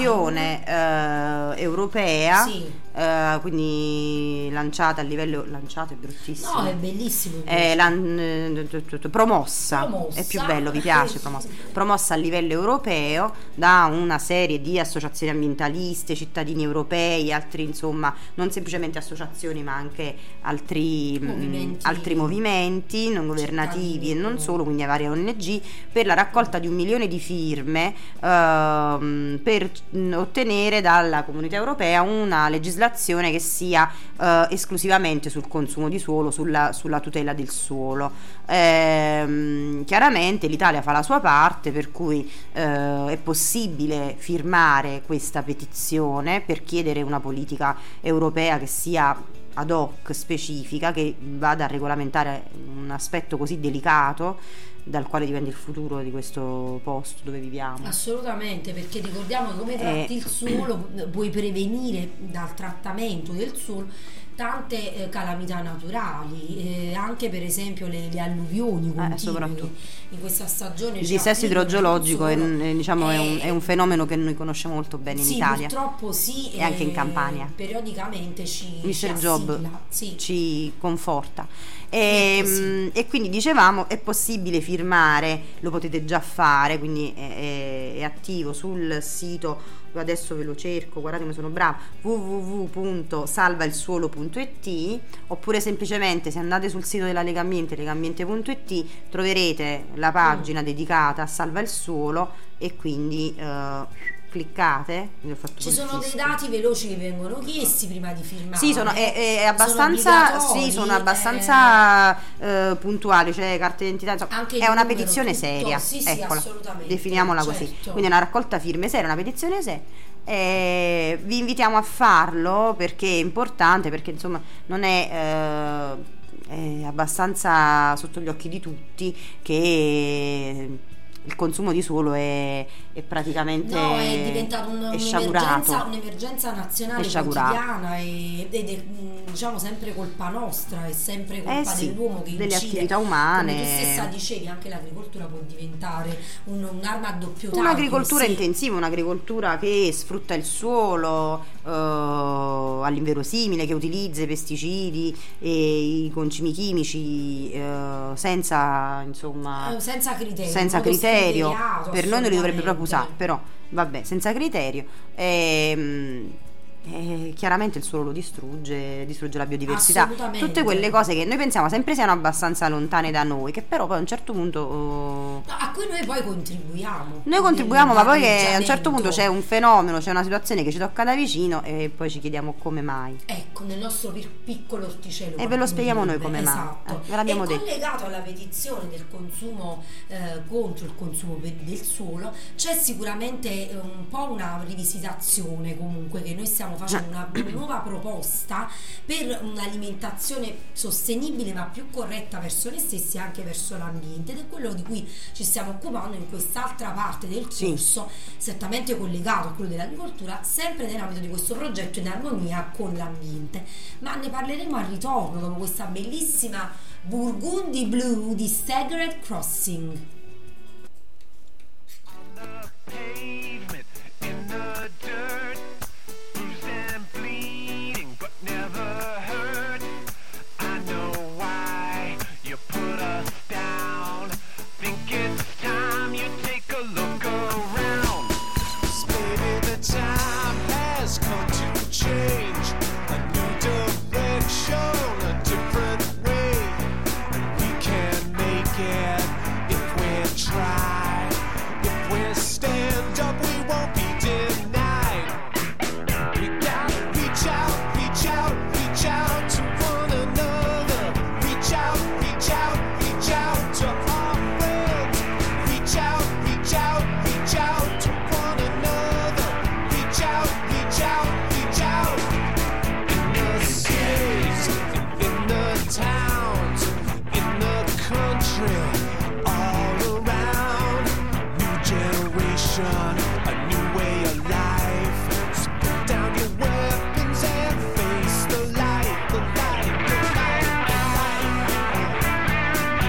eh, europea,
Sì.
eh, quindi lanciata a livello lanciata è bruttissimo.
No, è bellissimo
È
invece.
lan- eh, t- t- t- promossa,
Promossa.
è più bello, vi piace promossa. Promossa a livello europeo da una serie di associazioni ambientaliste, cittadini europei, altri, insomma, non semplicemente associazioni ma anche altri mh,
Movimenti.
altri movimenti non governativi e non
Cittadini.
solo, quindi varie O N G, per la raccolta di un milione di firme ehm, per mh, ottenere dalla Comunità Europea una legislazione che sia eh, esclusivamente sul consumo di suolo, sulla, sulla tutela del suolo. Ehm, chiaramente l'Italia fa la sua parte, per cui eh, è possibile firmare questa petizione per chiedere una politica europea che sia ad hoc, specifica, che vada a regolamentare un aspetto così delicato dal quale dipende il futuro di questo posto dove viviamo.
Assolutamente, perché ricordiamo che come tratti
Eh.
il suolo puoi prevenire dal trattamento del suolo tante eh, calamità naturali, eh, anche per esempio le, le alluvioni continue,
soprattutto.
che in questa stagione
Il
ci
dissesto
affliggono
idrogeologico è,
non solo.
è, diciamo, è, un,
Eh,
è un fenomeno che noi conosciamo molto bene in
sì,
Italia.
purtroppo sì,
E anche in
eh,
Campania.
periodicamente ci, ci
mister Job
assigna, sì.
ci conforta e,
È così.
mh, e quindi dicevamo è possibile firmare, lo potete già fare, quindi è, è- è attivo sul sito, adesso ve lo cerco, guardate come sono brava, w w w punto salva il suolo punto i t, oppure semplicemente se andate sul sito della Legambiente, legambiente punto i t, troverete la pagina
Mm.
dedicata a Salva il Suolo e quindi eh, cliccate. Vi ho fatto
Ci
col
sono dei
fischio.
dati veloci che vengono chiesti prima di firmare.
Sì, sono, è, è
Sono
abbastanza,
obbligatori,
sì, sono
eh,
abbastanza eh, puntuali, cioè carte d'identità, insomma,
Anche il
è una
numero,
petizione
tutto.
seria,
Sì, sì,
eccola,
assolutamente,
definiamola così,
certo.
quindi è una raccolta firme seria, una petizione seria. Eh, vi invitiamo a farlo perché è importante, perché insomma non è, eh, è abbastanza sotto gli occhi di tutti che il consumo di suolo è, è praticamente
No, è diventato un-
è
un'emergenza,
sciagurato.
un'emergenza nazionale
È sciagurato.
quotidiana e- ed è mh, diciamo sempre colpa nostra, è sempre colpa
Eh sì,
dell'uomo che
delle
incide.
attività umane.
Come tu stessa dicevi, anche l'agricoltura può diventare un- un'arma a doppio taglio.
Un'agricoltura
sì.
intensiva, un'agricoltura che sfrutta il suolo eh, all'inverosimile, che utilizza i pesticidi e i concimi chimici eh, senza, insomma,
Eh, senza criterio.
senza
in modo
criterio.
scriteriato,
Per noi non li dovrebbe proprio usare,
assolutamente.
però vabbè, senza criterio. Ehm, eh, chiaramente il suolo lo distrugge, distrugge la biodiversità,
Assolutamente.
tutte quelle cose che noi pensiamo sempre siano abbastanza lontane da noi, che però poi a un certo punto oh,
No, a cui noi poi contribuiamo.
noi contribuiamo, ma poi che a un certo
Nell'inquinamento.
punto c'è un fenomeno, c'è una situazione che ci tocca da vicino e poi ci chiediamo come mai.
Ecco, nel nostro pir- piccolo orticello.
E ve lo spieghiamo noi come mai.
Esatto.
Eh, ve l'abbiamo
e
detto.
collegato alla petizione del consumo eh, contro il consumo per- del suolo, c'è sicuramente eh, un po' una rivisitazione comunque che noi stiamo facendo, una, una nuova proposta per un'alimentazione sostenibile ma più corretta verso noi stessi e anche verso l'ambiente, ed è quello di cui ci stiamo occupando in quest'altra parte del
Sì.
corso, strettamente collegato a quello dell'agricoltura, sempre nell'ambito di questo progetto in armonia con l'ambiente. Ma ne parleremo al ritorno dopo questa bellissima Burgundy Blue di Staggered Crossing.
Pavement in the dirt, bruised and bleeding, but never hurt. I know why you put us down. Think it's time you take a look around. 'Cause baby, the time has come to change. A new direction, a different way. And we can make it if we try. If we stand up, we won't be denied. We gotta reach out, reach out, reach out to one another. Reach out, reach out, reach out to our friends. Reach out, reach out, reach out to one another. Reach out, reach out, reach out. In the cities, in the towns, in the country, all around. New generation, a new way of life. So put down your weapons and face the light, the light, the light, the light.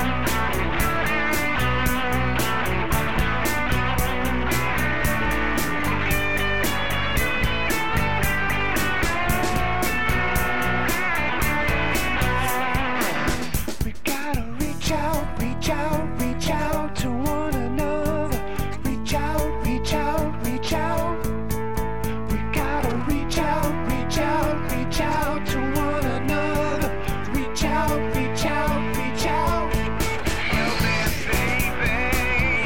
We gotta reach out, reach out, reach out to one another. Reach out, reach out, reach out. We gotta reach out, reach out, reach out to one another. Reach out, reach out, reach out. Help me, baby.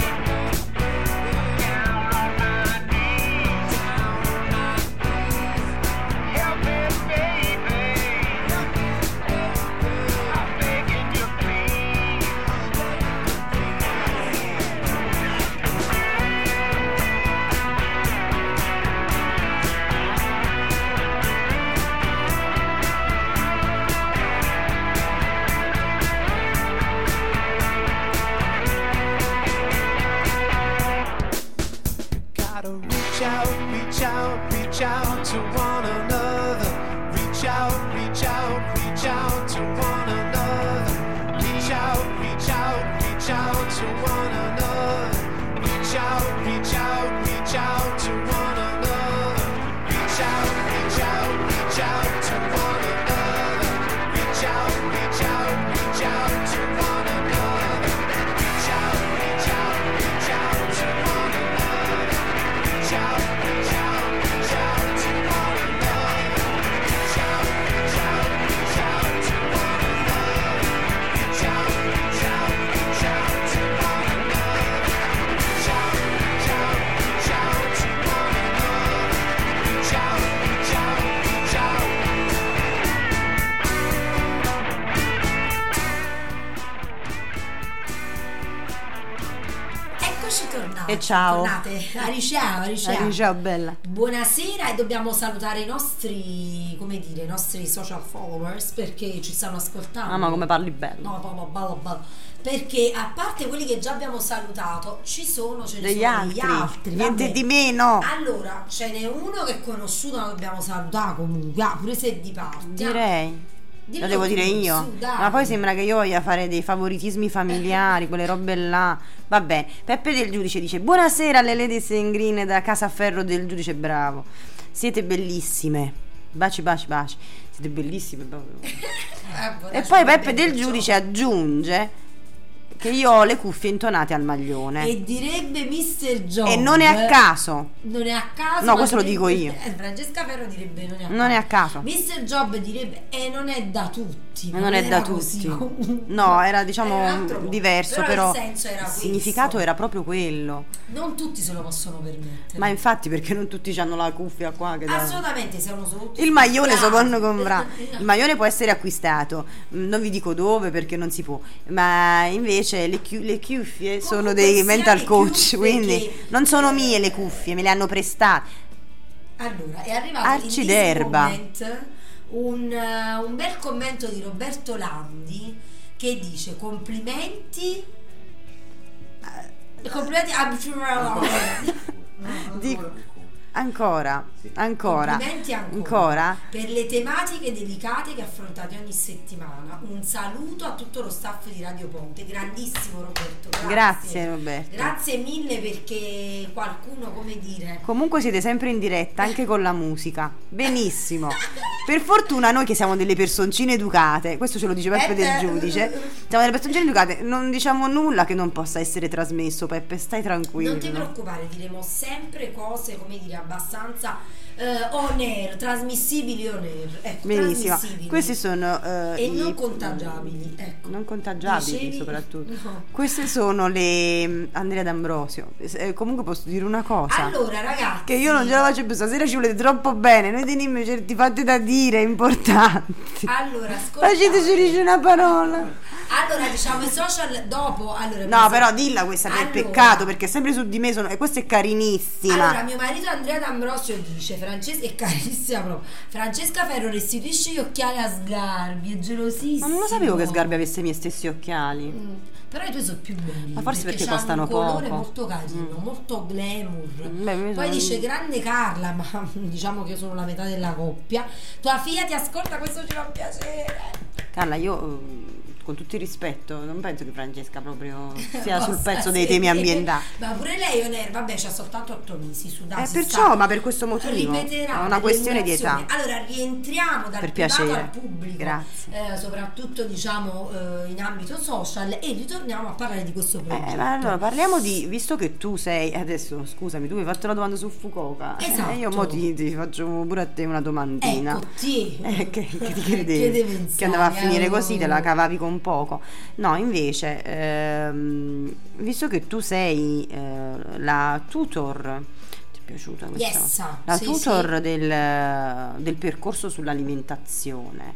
Down on my knees. Help me, baby. I'm begging you, please. Gotta reach out, reach out, reach out to one another. Reach out, reach out, reach out to one another. Reach out, reach out, reach out to one another. Reach out, reach out, reach out to one another. Reach out, reach out, reach out to one another. Reach out, reach out, reach out to one another. Reach out, reach out, reach out to one another. Reach out, reach out, reach out to one another. Reach out, reach out, reach out to one another. Reach out, reach out, reach out to one another. Reach out, reach out, reach out to one another. Reach out, reach out, reach out.
Eccoci tornati.
E ciao.
Tornate. Ah, ciao, ciao.
Eh, ciao bella.
Buonasera, e dobbiamo salutare i nostri, come dire, i nostri social followers perché ci stanno ascoltando.
Mamma come parli bello.
No, bello, bello, bello. Perché a parte quelli che già abbiamo salutato, ci sono, ce ne
Degli
sono
altri,
degli altri.
niente
vabbè.
di meno.
Allora, ce n'è uno che è conosciuto, ma dobbiamo salutare comunque. Ah, pure se di parte.
Direi.
Dillo
Lo devo
tu,
dire io.
su, dai.
Ma poi sembra che io voglia fare dei favoritismi familiari, quelle robe là. Vabbè, Peppe del Giudice dice: buonasera alle ladies in green da Casa Ferro del Giudice, bravo. Siete bellissime. Baci, baci, baci. Siete bellissime. proprio.
Eh,
E poi Peppe del Giudice aggiunge che io ho le cuffie intonate al maglione.
E direbbe mister Job.
E non è a caso.
Non è a caso.
No,
ma
questo lo
direbbe-
dico io.
eh, Francesca Ferro direbbe non è a caso.
Non è a caso.
mister Job direbbe e non è da tutti.
Ma non è da
era così
tutti.
comunque.
No, era diciamo
Era un altro modo.
diverso,
però,
però
il senso era
il
questo.
significato era proprio quello.
Non tutti se lo possono permettere.
Ma infatti, perché non tutti hanno la cuffia qua che da-
assolutamente, se uno solo
Il maglione si può comprare.
No.
Il maglione può essere acquistato. Mm, Non vi dico dove perché non si può. Ma invece le, chi- le cuffie sono
Comunque
dei
sia
mental
le
coach,
cuffie
quindi
che-
non sono mie le cuffie, me le hanno prestate.
Allora, è arrivato
Arci
in
d'erba.
this moment un, eh, un bel commento di Roberto Landi che dice complimenti eh, complimenti a
Di- ancora, ancora,
complimenti ancora,
ancora.
per le tematiche delicate che affrontate ogni settimana. Un saluto a tutto lo staff di Radio Ponte, grandissimo Roberto, grazie,
Grazie, Roberto.
grazie mille, perché qualcuno, come dire,
Comunque siete sempre in diretta anche con la musica. Benissimo. Per fortuna noi che siamo delle personcine educate, questo ce lo dice Peppe
Eh,
del
eh,
giudice,
eh,
siamo delle personcine educate, non diciamo nulla che non possa essere trasmesso, Peppe, stai tranquillo.
non ti preoccupare, diremo sempre cose, come dire, abbastanza eh, on air, trasmissibili on air, ecco,
Benissimo.
trasmissibili.
Questi sono eh,
e
i-
non contagiabili, ecco.
non contagiabili.
Dicevi?
Soprattutto.
No.
Queste sono le mm, Andrea D'Ambrosio. Eh, comunque posso dire una cosa.
Allora ragazzi,
Che io non ce la faccio più, stasera ci volete troppo bene, noi teniamo certi fatti da dire importanti.
allora ascoltate.
Faceteci dice una parola.
Allora diciamo i social dopo, allora
No, però dilla questa per
Allora.
peccato, perché sempre su di me sono. E questa è carinissima.
Allora, mio marito Andrea D'Ambrosio dice: Francesca è carissima proprio. Francesca Ferro restituisce gli occhiali a Sgarbi, è gelosissimo.
Ma non lo sapevo che Sgarbi avesse i miei stessi occhiali.
Mm, Però i tuoi sono più belli.
Ma forse perché
c'hanno
costano
un colore
poco.
molto carino,
Mm.
molto glamour.
Beh, mi
Poi
sono-
dice grande Carla, ma diciamo che io sono la metà della coppia. Tua figlia ti ascolta, questo ci fa piacere.
Carla, io eh, con tutto il rispetto, non penso che Francesca proprio sia sul
Possa
pezzo dei
essere.
temi ambientali.
Ma pure lei è on-air, vabbè, c'ha soltanto otto mesi su dai,
Eh,
si
perciò,
sa.
ma per questo motivo.
Ripeterà
È una
per
questione di età.
l'emulazione. Allora rientriamo dal
Per
privato
piacere.
al pubblico,
Grazie.
eh, soprattutto diciamo eh, in ambito social, e ritorniamo a parlare di questo progetto.
Eh, ma allora parliamo di, visto che tu sei, adesso scusami, tu mi hai fatto una domanda su Fukuoka.
Esatto.
Eh, io mo ti, ti faccio pure a te una domandina.
Ecco, ti.
Eh, che, che ti credevi?
Che devi
Che andava a
pensare,
finire
eh,
così, te
oh.
la cavavi con poco. No, invece, ehm, visto che tu sei eh, la tutor, ti è piaciuta questa?
Yes,
La
sì,
tutor Del, del percorso sull'alimentazione.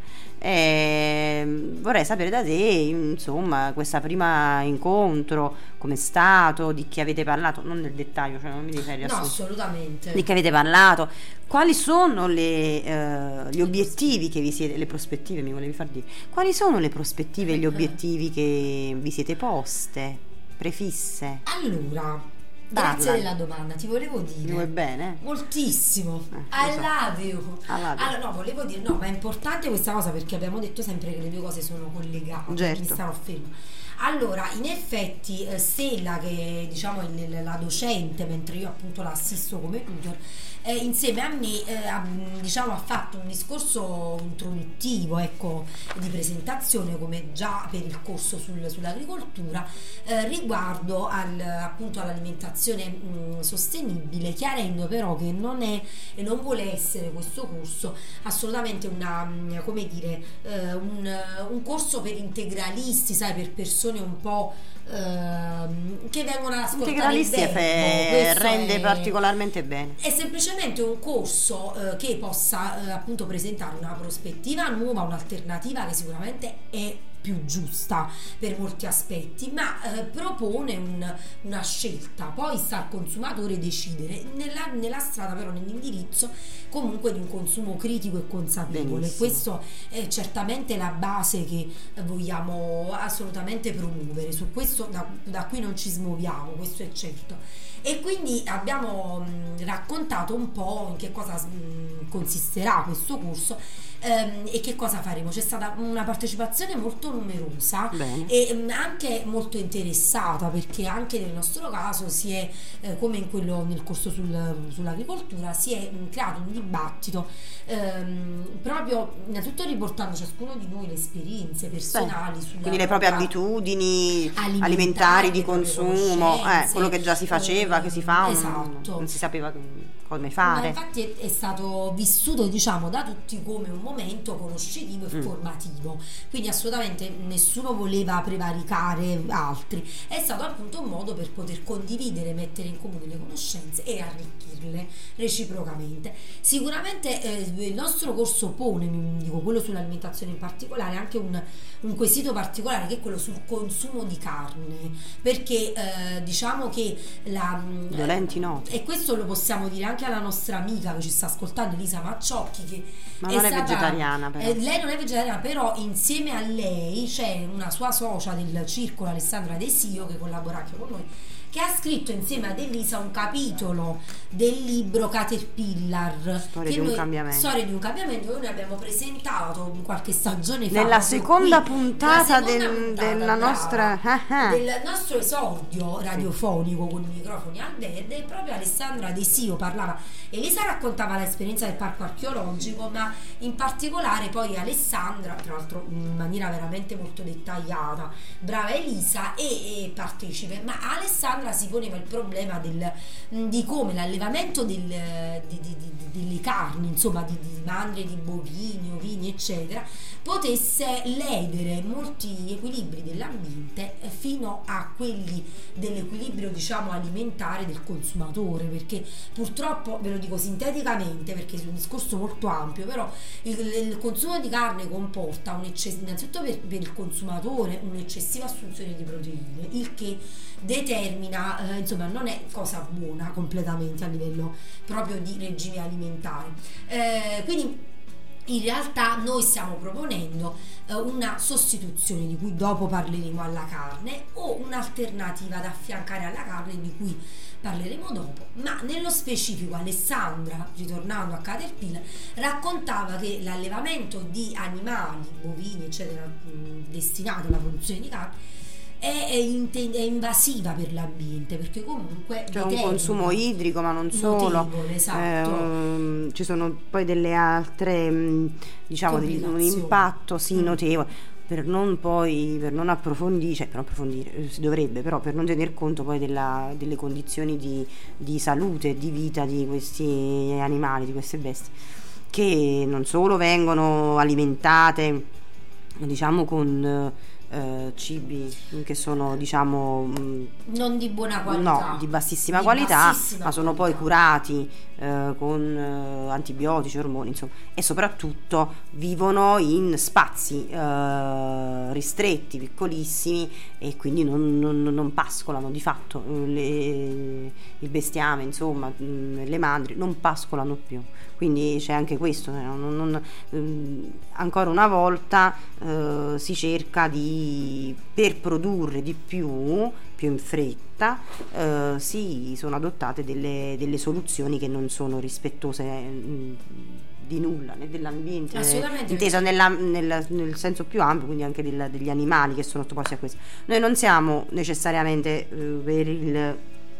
Ehm, vorrei sapere da te, insomma, questa prima incontro, com'è stato, di chi avete parlato, non nel dettaglio, cioè non mi devi fare
No,
riassunto.
assolutamente.
Di che avete parlato? Quali sono le, eh, gli obiettivi che vi siete, le prospettive mi volevi far dire? Quali sono le prospettive e gli obiettivi che vi siete poste, prefisse?
Allora,
Parla.
grazie della domanda, ti volevo dire.
Mi vuoi bene?
Moltissimo.
Eh, lo
I
so.
love you.
I love you.
Allora, no, volevo dire, no, ma è importante questa cosa perché abbiamo detto sempre che le due cose sono collegate.
Certo.
Mi starò ferma. Allora, in effetti, eh, Stella, che diciamo è il- la docente, mentre io appunto la assisto come tutor, eh, insieme a me eh, ha, diciamo, ha fatto un discorso introduttivo, ecco, di presentazione, come già per il corso sul- sull'agricoltura, eh, riguardo al, appunto all'alimentazione mh, sostenibile, chiarendo però che non è e non vuole essere questo corso assolutamente una, mh, come dire, eh, un, un corso per integralisti, sai, per persone un po' ehm, che vengono ad ascoltare
Integralisti
il
e
verbo.
fe-
Questo
rende
è-
particolarmente bene.
è semplicemente un corso eh, che possa eh, appunto presentare una prospettiva nuova, un'alternativa che sicuramente è più giusta per molti aspetti, ma eh, propone un- una scelta, poi sta al consumatore decidere nella, nella strada, però nell'indirizzo comunque di un consumo critico e consapevole.
Benissimo.
Questo è certamente la base che eh, vogliamo assolutamente promuovere, su questo da, da qui non ci smuoviamo, questo è certo. E quindi abbiamo mh, raccontato un po' in che cosa mh, consisterà questo corso ehm, e che cosa faremo. C'è stata una partecipazione molto molto numerosa.
Bene.
e mh, anche molto interessata, perché anche nel nostro caso si è eh, come in quello nel corso sul- sull'agricoltura si è mh, creato un dibattito ehm, proprio innanzitutto riportando ciascuno di noi le esperienze personali sulla
Quindi le proprie
propria
abitudini
alimentari,
alimentari di
le proprie
consumo, eh,
conoscenze,
quello che già si faceva,
eh,
che si fa, non-
esatto.
non si sapeva come
Ma
fare.
infatti è, è stato vissuto, diciamo, da tutti come un momento conoscitivo e
Mm.
formativo, quindi assolutamente nessuno voleva prevaricare altri, è stato appunto un modo per poter condividere, mettere in comune le conoscenze e arricchirle reciprocamente. Sicuramente eh, il nostro corso pone, mi- dico quello sull'alimentazione in particolare, anche un, un quesito particolare, che è quello sul consumo di carne, perché eh, diciamo che la
Violenti no.
e questo lo possiamo dire anche alla nostra amica che ci sta ascoltando, Elisa Macciocchi, che
Ma non è
stata-
vegetariana, però.
eh, lei non è vegetariana, però insieme a lei c'è una sua socia del circolo, Alessandra De Sio, che collabora anche con noi, che ha scritto insieme ad Elisa un capitolo del libro Caterpillar,
Storia
che
di un
noi-
cambiamento.
Storia di un cambiamento, che noi abbiamo presentato qualche stagione fa,
Nella
proprio
seconda
qui.
puntata
Nella seconda
del-
puntata,
della
brava,
nostra- ah, ah.
del nostro esordio radiofonico con i microfoni al verde. Proprio Alessandra De Sio parlava, Elisa raccontava l'esperienza del parco archeologico, ma in particolare poi Alessandra, tra l'altro in maniera veramente molto dettagliata, brava Elisa e, e partecipe, ma Alessandra si poneva il problema del, di come l'allevamento del, di, di- di- delle carni, insomma di, di mandrie, di bovini, ovini eccetera, potesse ledere molti equilibri dell'ambiente eh, fino a quelli dell'equilibrio, diciamo, alimentare del consumatore, perché purtroppo, ve lo dico sinteticamente perché è un discorso molto ampio, però il, il consumo di carne comporta un eccesso, innanzitutto per, per il consumatore, un'eccessiva assunzione di proteine, il che determina eh, insomma non è cosa buona completamente a livello proprio di regime alimentare. Eh, quindi in realtà noi stiamo proponendo eh, una sostituzione, di cui dopo parleremo, alla carne, o un'alternativa da affiancare alla carne, di cui parleremo dopo. Ma nello specifico Alessandra, ritornando a Caterpillar, raccontava che l'allevamento di animali, bovini eccetera, mh, destinati alla produzione di carne è, è inte- è invasiva per l'ambiente, perché comunque
C'è un
determina
consumo idrico, ma non solo.
notevole, esatto.
Ehm, ci sono poi delle altre, mh, diciamo, degli- un
Complicazioni.
impatto sì
Mm.
notevole. Per non poi, per non approfondire, cioè per non approfondire, eh, si dovrebbe, però per non tener conto poi della- delle condizioni di, di salute e di vita di questi animali, di queste bestie, che non solo vengono alimentate, diciamo, con eh, cibi che sono, diciamo, mh,
non di buona qualità,
no, di bassissima
Di
qualità,
bassissima
ma sono poi
qualità.
curati eh, con eh, antibiotici, ormoni, insomma, e soprattutto vivono in spazi eh, ristretti, piccolissimi, e quindi non, non- non pascolano di fatto. Eh, le- il bestiame, insomma, mh, le madri non pascolano più. Quindi c'è anche questo, eh, non- non- ehm, ancora una volta eh, si cerca di, per produrre di più, più in fretta, eh, si sono adottate delle, delle soluzioni che non sono rispettose mh, di nulla, né dell'ambiente,
Assolutamente.
inteso nella- nella- nel senso più ampio, quindi anche del- degli animali che sono sottoposti a questo. Noi non siamo necessariamente eh, per il eh,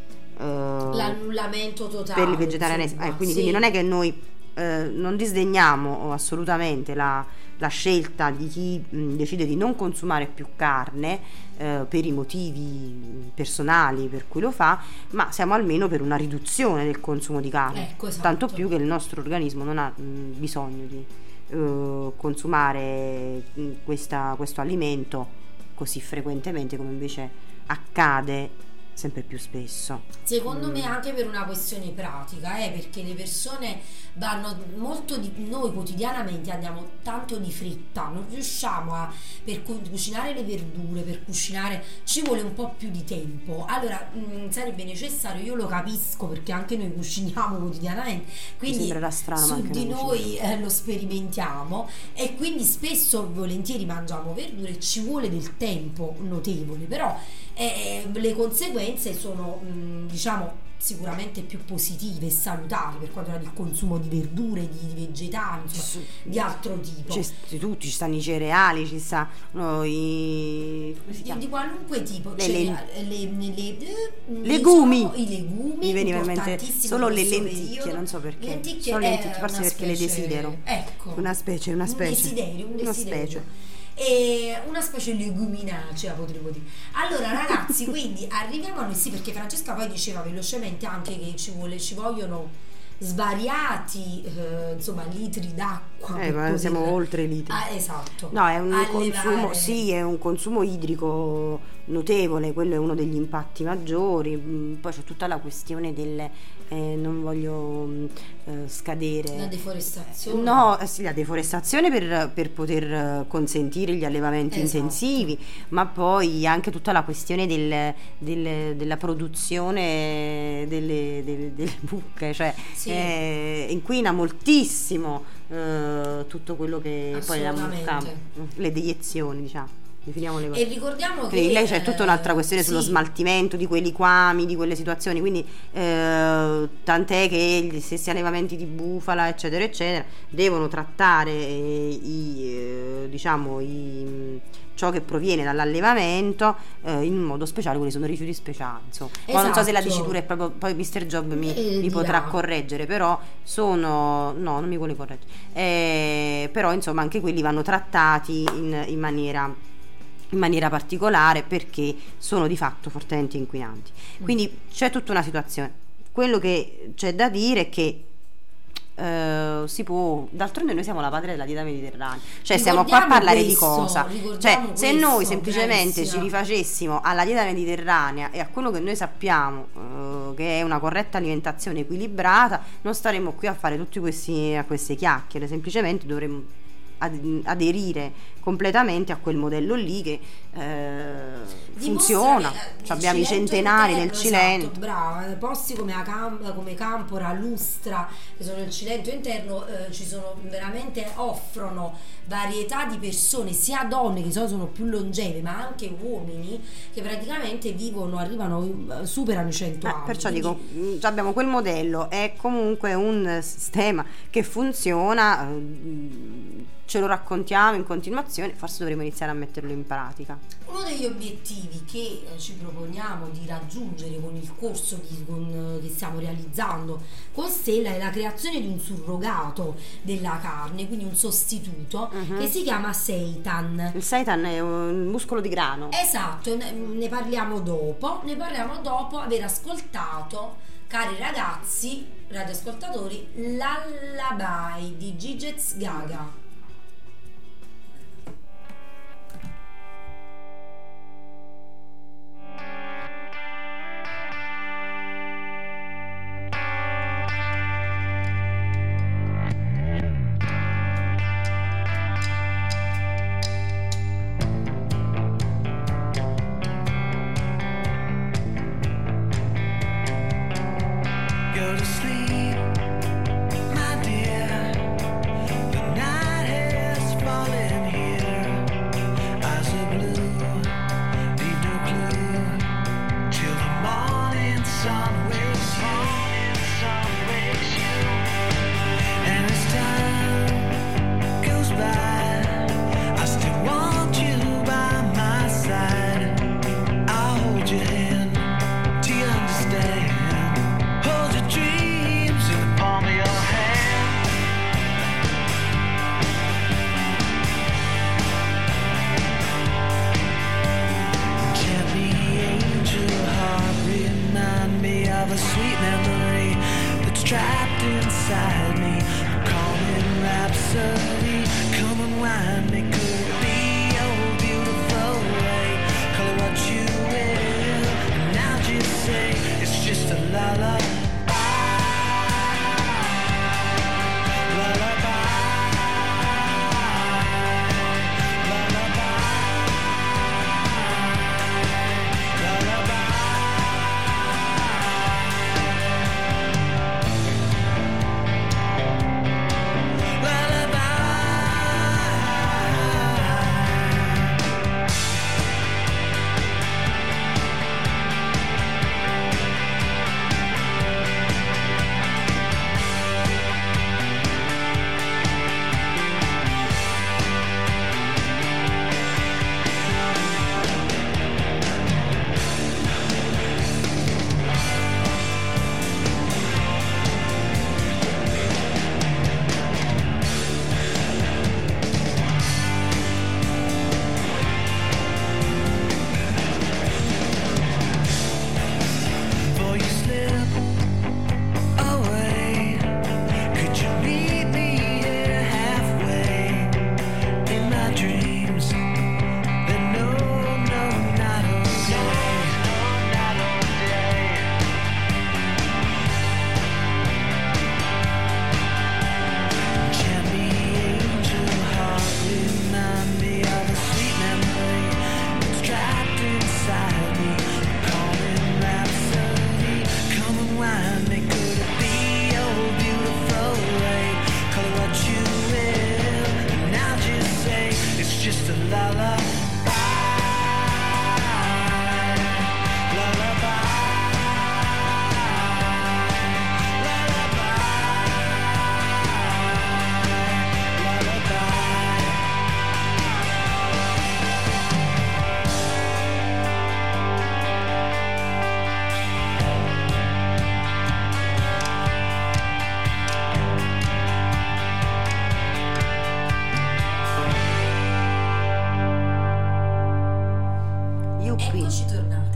l'annullamento totale
per il vegetarianesimo,
insomma,
eh, quindi,
sì.
quindi non è che noi eh, non disdegniamo assolutamente la, la scelta di chi mh, decide di non consumare più carne eh, per i motivi personali per cui lo fa, ma siamo almeno per una riduzione del consumo di carne,
Ecco, esatto.
tanto più che il nostro organismo non ha mh, bisogno di eh, consumare mh, questa- questo alimento così frequentemente come invece accade sempre più spesso.
Secondo
Mm.
me anche per una questione pratica, eh, perché le persone vanno molto di, noi quotidianamente andiamo tanto di fretta, non riusciamo a, per cu- cucinare le verdure, per cucinare ci vuole un po' più di tempo. Allora mh, sarebbe necessario, io lo capisco perché anche noi cuciniamo quotidianamente, quindi
sembrerà strano, ma
su
anche
di
noi
noi eh, lo sperimentiamo, e quindi spesso volentieri mangiamo verdure, ci vuole del tempo notevole, però eh, le conseguenze sono mh, diciamo sicuramente più positive e salutari per quanto riguarda il consumo di verdure, di, di vegetali, insomma, di altro tipo.
C'è tutti, ci stanno i cereali, ci sta no, i come si
Di,
chiama?
di qualunque tipo,
Le
cereali, le, le, le- eh,
Legumi.
sono i legumi,
Mi veniva in mente
importantissimi
solo
in
le
questo
lenticchie,
periodo.
non so perché.
Lenticchie
Solo
è
lenticchie, forse
una
perché le
specie-
desidero.
Ecco.
Una specie, una specie.
Un desiderio, un
Una
desiderio.
specie.
E una specie leguminacea potremmo dire. Allora ragazzi, quindi arriviamo a noi, sì, perché Francesca poi diceva velocemente anche che ci, vuole, ci vogliono svariati eh, insomma litri d'acqua
Eh,
per
ma
poter-
siamo oltre i litri.
Ah, esatto.
No, è un
allevare.
consumo, sì, è un consumo idrico notevole, quello è uno degli impatti maggiori. Mm, Poi c'è tutta la questione del eh, non voglio mm, eh, scadere.
La deforestazione.
No, eh sì, la deforestazione per, per poter eh, consentire gli allevamenti
Esatto.
intensivi, ma poi anche tutta la questione del, del- della produzione delle, delle- delle mucche, cioè
Sì.
eh, inquina moltissimo eh, tutto quello che poi la mucca,
Assolutamente.
le deiezioni, diciamo. Definiamo le cose.
E ricordiamo che
Quindi lei c'è tutta un'altra questione
eh,
sullo
sì.
smaltimento di quei liquami, di quelle situazioni, quindi eh, tant'è che gli stessi allevamenti di bufala, eccetera, eccetera, devono trattare eh, i, eh, diciamo, i, ciò che proviene dall'allevamento eh, in modo speciale, quelli sono rifiuti speciali, insomma. Ma non so se la
Esatto.
dicitura è proprio, poi mister Job mi,
Eh,
mi
dirà.
potrà correggere, però sono, no, non mi vuole correggere, eh, però insomma anche quelli vanno trattati in, in maniera in maniera particolare perché sono di fatto fortemente inquinanti. Quindi c'è tutta una situazione. Quello che c'è da dire è che eh, si può, d'altronde noi siamo la patria della dieta mediterranea, cioè stiamo qua a
Ricordiamo
parlare di
questo,
cosa,
ricordiamo
cioè se
questo,
noi semplicemente
bravissima.
ci rifacessimo alla dieta mediterranea e a quello che noi sappiamo eh, che è una corretta alimentazione equilibrata, non staremmo qui a fare tutti questi a queste chiacchiere, semplicemente dovremmo ad- aderire completamente a quel modello lì che eh, funziona.
Dimostra che, eh,
Cioè, abbiamo i
Cilento
centenari
interno,
del Cilento.
esatto, brava, posti come, a Cam- come Campora, Lustra, che sono il Cilento interno, eh, ci sono veramente, offrono varietà di persone, sia donne che sono, sono più longeve, ma anche uomini che praticamente vivono, arrivano, eh, superano i cento
Eh,
anni.
perciò
quindi-
dico, mh, abbiamo quel modello, è comunque un sistema che funziona, eh, ce lo raccontiamo in continuazione, forse dovremmo iniziare a metterlo in pratica.
Uno degli obiettivi che eh, ci proponiamo di raggiungere con il corso di- con- che stiamo realizzando con Stella è la creazione di un surrogato della carne, quindi un sostituto che si chiama seitan.
Il seitan è un muscolo di grano.
Esatto, ne, ne parliamo dopo, ne parliamo dopo aver ascoltato, cari ragazzi, radioascoltatori, Lullaby di Gigez Gaga.
Go to sleep, my dear. The night has fallen here. Eyes are blue, leave no clue till the morning sun wakes you. And as time goes by, I still want you by my side. I'll hold your hand till you understand. Hold your dreams in the palm of your hand. Gently, angel heart, remind me of a sweet memory that's trapped inside me. A calming rhapsody, come and wind me. Could it be your beautiful way? Call it what you will, and now just say it's just a lullaby. Lullaby.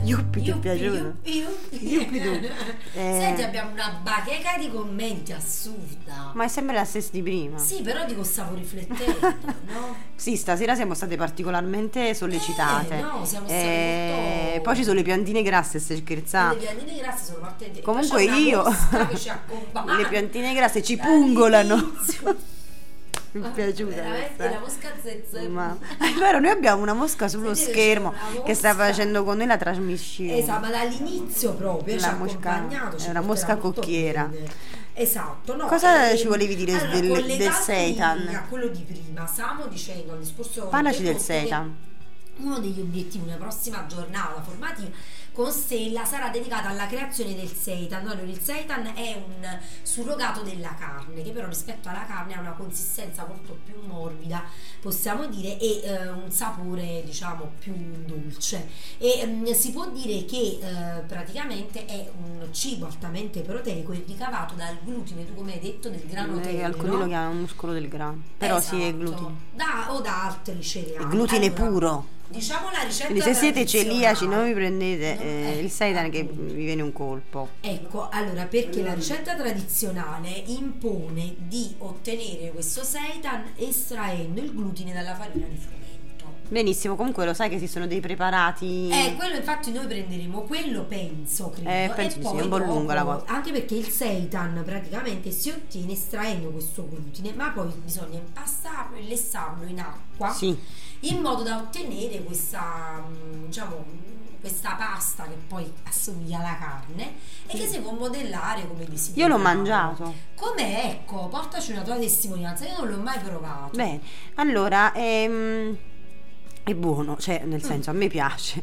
Yuppi ti è
Yuppi,
piaciuto?
yuppi, yuppi.
Yuppi tu. Eh.
Senti, abbiamo una bacheca di commenti assurda.
Ma è sempre la stessa di prima.
Sì, però dico stavo riflettendo, no?
Sì, stasera siamo state particolarmente sollecitate.
Eh, no, siamo state
Eh,
molto-
Poi ci sono le piantine grasse, stai scherzando?
Le piantine grasse sono parte di...
Comunque
Poi c'è una
io
mosca che ci accompagna.
le piantine grasse ci pungolano.
Dall'inizio.
Mi è piaciuta
Veramente
questa.
la mosca zezze.
Ma è vero, noi abbiamo una mosca sullo
Sentite,
schermo
c'è una
che sta
mosca.
facendo con noi la trasmissione.
Esatto, ma dall'inizio proprio ci
La
ha
mosca-
accompagnato. ci
è una
porterà
mosca
molto
cocchiera.
bene. Esatto, no,
Cosa
ehm,
ci volevi dire
allora,
del- del
collegandomi
seitan?
a quello di prima, stavamo dicendo al discorso
Parlaci del
che
seitan.
uno degli obiettivi, una prossima giornata formativa con Stella sarà dedicata alla creazione del seitan. Allora, il seitan è un surrogato della carne che però rispetto alla carne ha una consistenza molto più morbida, possiamo dire, e eh, un sapore diciamo più dolce, e mm, si può dire che eh, praticamente è un cibo altamente proteico e ricavato dal glutine, tu come hai detto, del grano
Eh,
tenero.
alcuni lo chiamano muscolo del grano, però sì, è
Esatto.
glutine.
Da, o da altri cereali.
È glutine
Allora,
puro.
Diciamo la ricetta
Quindi se siete
tradizionale.
celiaci non vi prendete
No,
eh,
eh,
il seitan che
appunto.
vi viene un colpo.
Ecco, allora, perché la ricetta tradizionale impone di ottenere questo seitan estraendo il glutine dalla farina di frumento.
Benissimo, comunque lo sai che esistono dei preparati.
Eh, quello infatti noi prenderemo quello, penso, credo.
Eh, penso
e
di sì,
poi
è un po'
dopo-
lunga la cosa.
Anche perché il seitan praticamente si ottiene estraendo questo glutine, ma poi bisogna impastarlo e lessarlo in acqua.
Sì.
In modo da ottenere questa, mh, diciamo, questa pasta che poi assomiglia alla carne e che si può modellare come desideri.
Io l'ho mangiato.
Com'è? Ecco, portaci una tua testimonianza, io non l'ho mai provato.
Bene, allora ehm, è buono, cioè nel senso a me piace.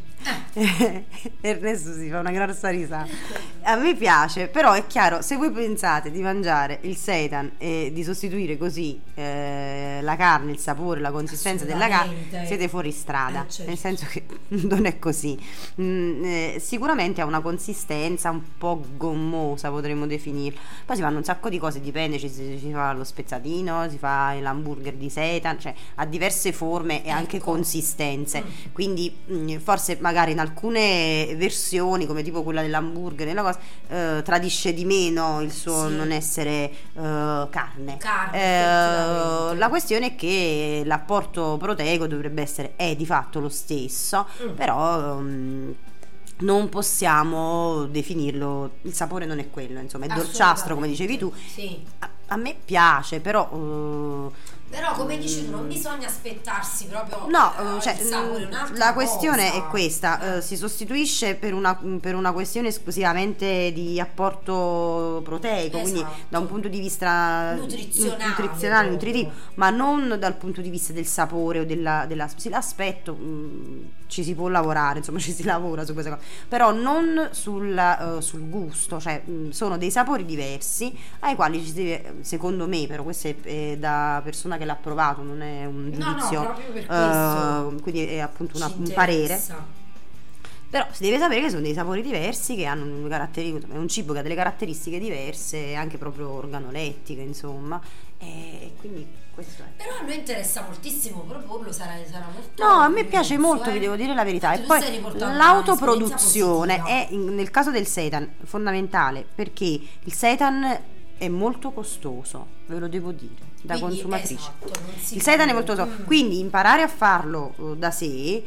Ernesto si fa una grossa risata. A me piace, però è chiaro, se voi pensate di mangiare il seitan e di sostituire così eh, la carne, il sapore, la consistenza della carne,
Assolutamente.
siete fuori strada,
Eh, certo.
nel senso che non è così. Mm, eh, sicuramente ha una consistenza un po' gommosa, potremmo definirla. Poi si fanno un sacco di cose, dipende, ci si, si fa lo spezzatino, si fa l'hamburger di seitan, cioè ha diverse forme e anche
Ecco.
consistenze.
Mm.
Quindi mh, forse magari in alcune versioni, come tipo quella dell'hamburger, nella cosa, eh, tradisce di meno il suo
Sì.
non essere eh, carne.
Carne,
Eh,
effettivamente.
la questione è che l'apporto proteico dovrebbe essere, è di fatto lo stesso,
Mm.
però mh, non possiamo definirlo, il sapore non è quello, insomma, è dolciastro come dicevi tu.
Sì.
A, a me piace, però eh,
Però come dici tu non bisogna aspettarsi proprio
no,
eh,
cioè,
il sapore,
mh,
un'altra
la questione
cosa.
è questa, eh, si sostituisce per una, per una questione esclusivamente di apporto proteico, quindi
Esatto.
da un punto di vista
Nutrizionale
nutrizionale,
proprio.
nutritivo, ma non dal punto di vista del sapore o della, della sì, l'aspetto mh, ci si può lavorare, insomma ci si lavora su questa cosa, però non sul, eh, sul gusto, cioè mh, sono dei sapori diversi ai quali ci si deve, secondo me, però questo è, è da persona che l'ha provato, non è un
No, no,
giudizio,
proprio per
eh,
questo
quindi è appunto una-
ci
un parere,
interessa.
però si deve sapere che sono dei sapori diversi che hanno un caratteri- è un cibo che ha delle caratteristiche diverse, anche proprio organolettiche, insomma, e quindi questo è.
Però a noi interessa moltissimo proporlo, sarà, sarà molto
No, a me piace
curioso,
molto,
eh.
vi devo dire la verità. E
Tu
poi
stai riportando
l'autoproduzione
un'esperienza
è, in- nel caso del seitan, fondamentale, perché il seitan è molto costoso, ve lo devo dire, da
Quindi,
consumatrice.
esatto, non si
Il seitan è
può-
molto costoso,
Mm.
quindi imparare a farlo eh, da sé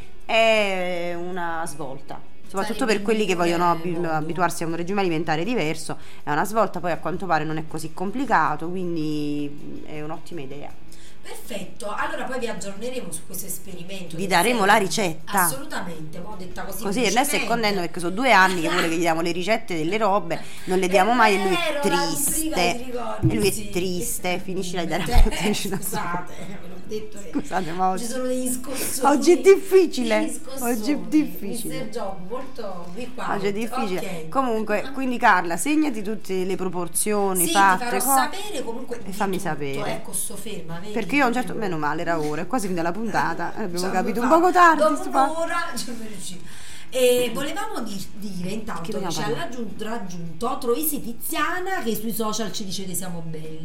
è una svolta. Soprattutto
Sarebbe
per quelli che
il
vogliono
migliore
abi-
modo.
abituarsi a un regime alimentare diverso, è una svolta, poi a quanto pare non è così complicato, quindi è un'ottima idea.
Perfetto, allora poi vi aggiorneremo su questo esperimento.
Vi
del
daremo
seitan.
la ricetta.
Assolutamente, mo detta così.
Così Ernesto è
velocemente.
contento perché sono due anni che vuole che gli diamo le ricette delle robe, non le diamo mai e lui è
vero, la rubrica,
triste.
ti ricordi?
E lui è
Sì.
triste, finisci di dare
Eh,
la puntata.
Scusate, ve l'ho detto che
Scusate, ma oggi-
ci sono degli scossoni.
Oggi è difficile,
degli scossoni.
oggi è difficile.
mister Job, molto qui qua.
Oggi è difficile.
Ok.
Comunque, quindi Carla, segnati tutte le proporzioni
sì,
fatte,
ti farò
co-
sapere comunque
e
di
fammi
tutto.
sapere.
Ecco, sto ferma, vedi?
Perché io a un certo, meno male, era ora, è quasi fin dalla puntata, eh, abbiamo
Cioè,
capito un
fa-
poco tardi.
dopo
sto fa-
un'ora ci siamo riusciti. E volevamo dir- dire
Che
intanto che
vogliamo
ci ha
parlare?
raggiunto, raggiunto Troisi Tiziana che sui social ci dice che siamo belle.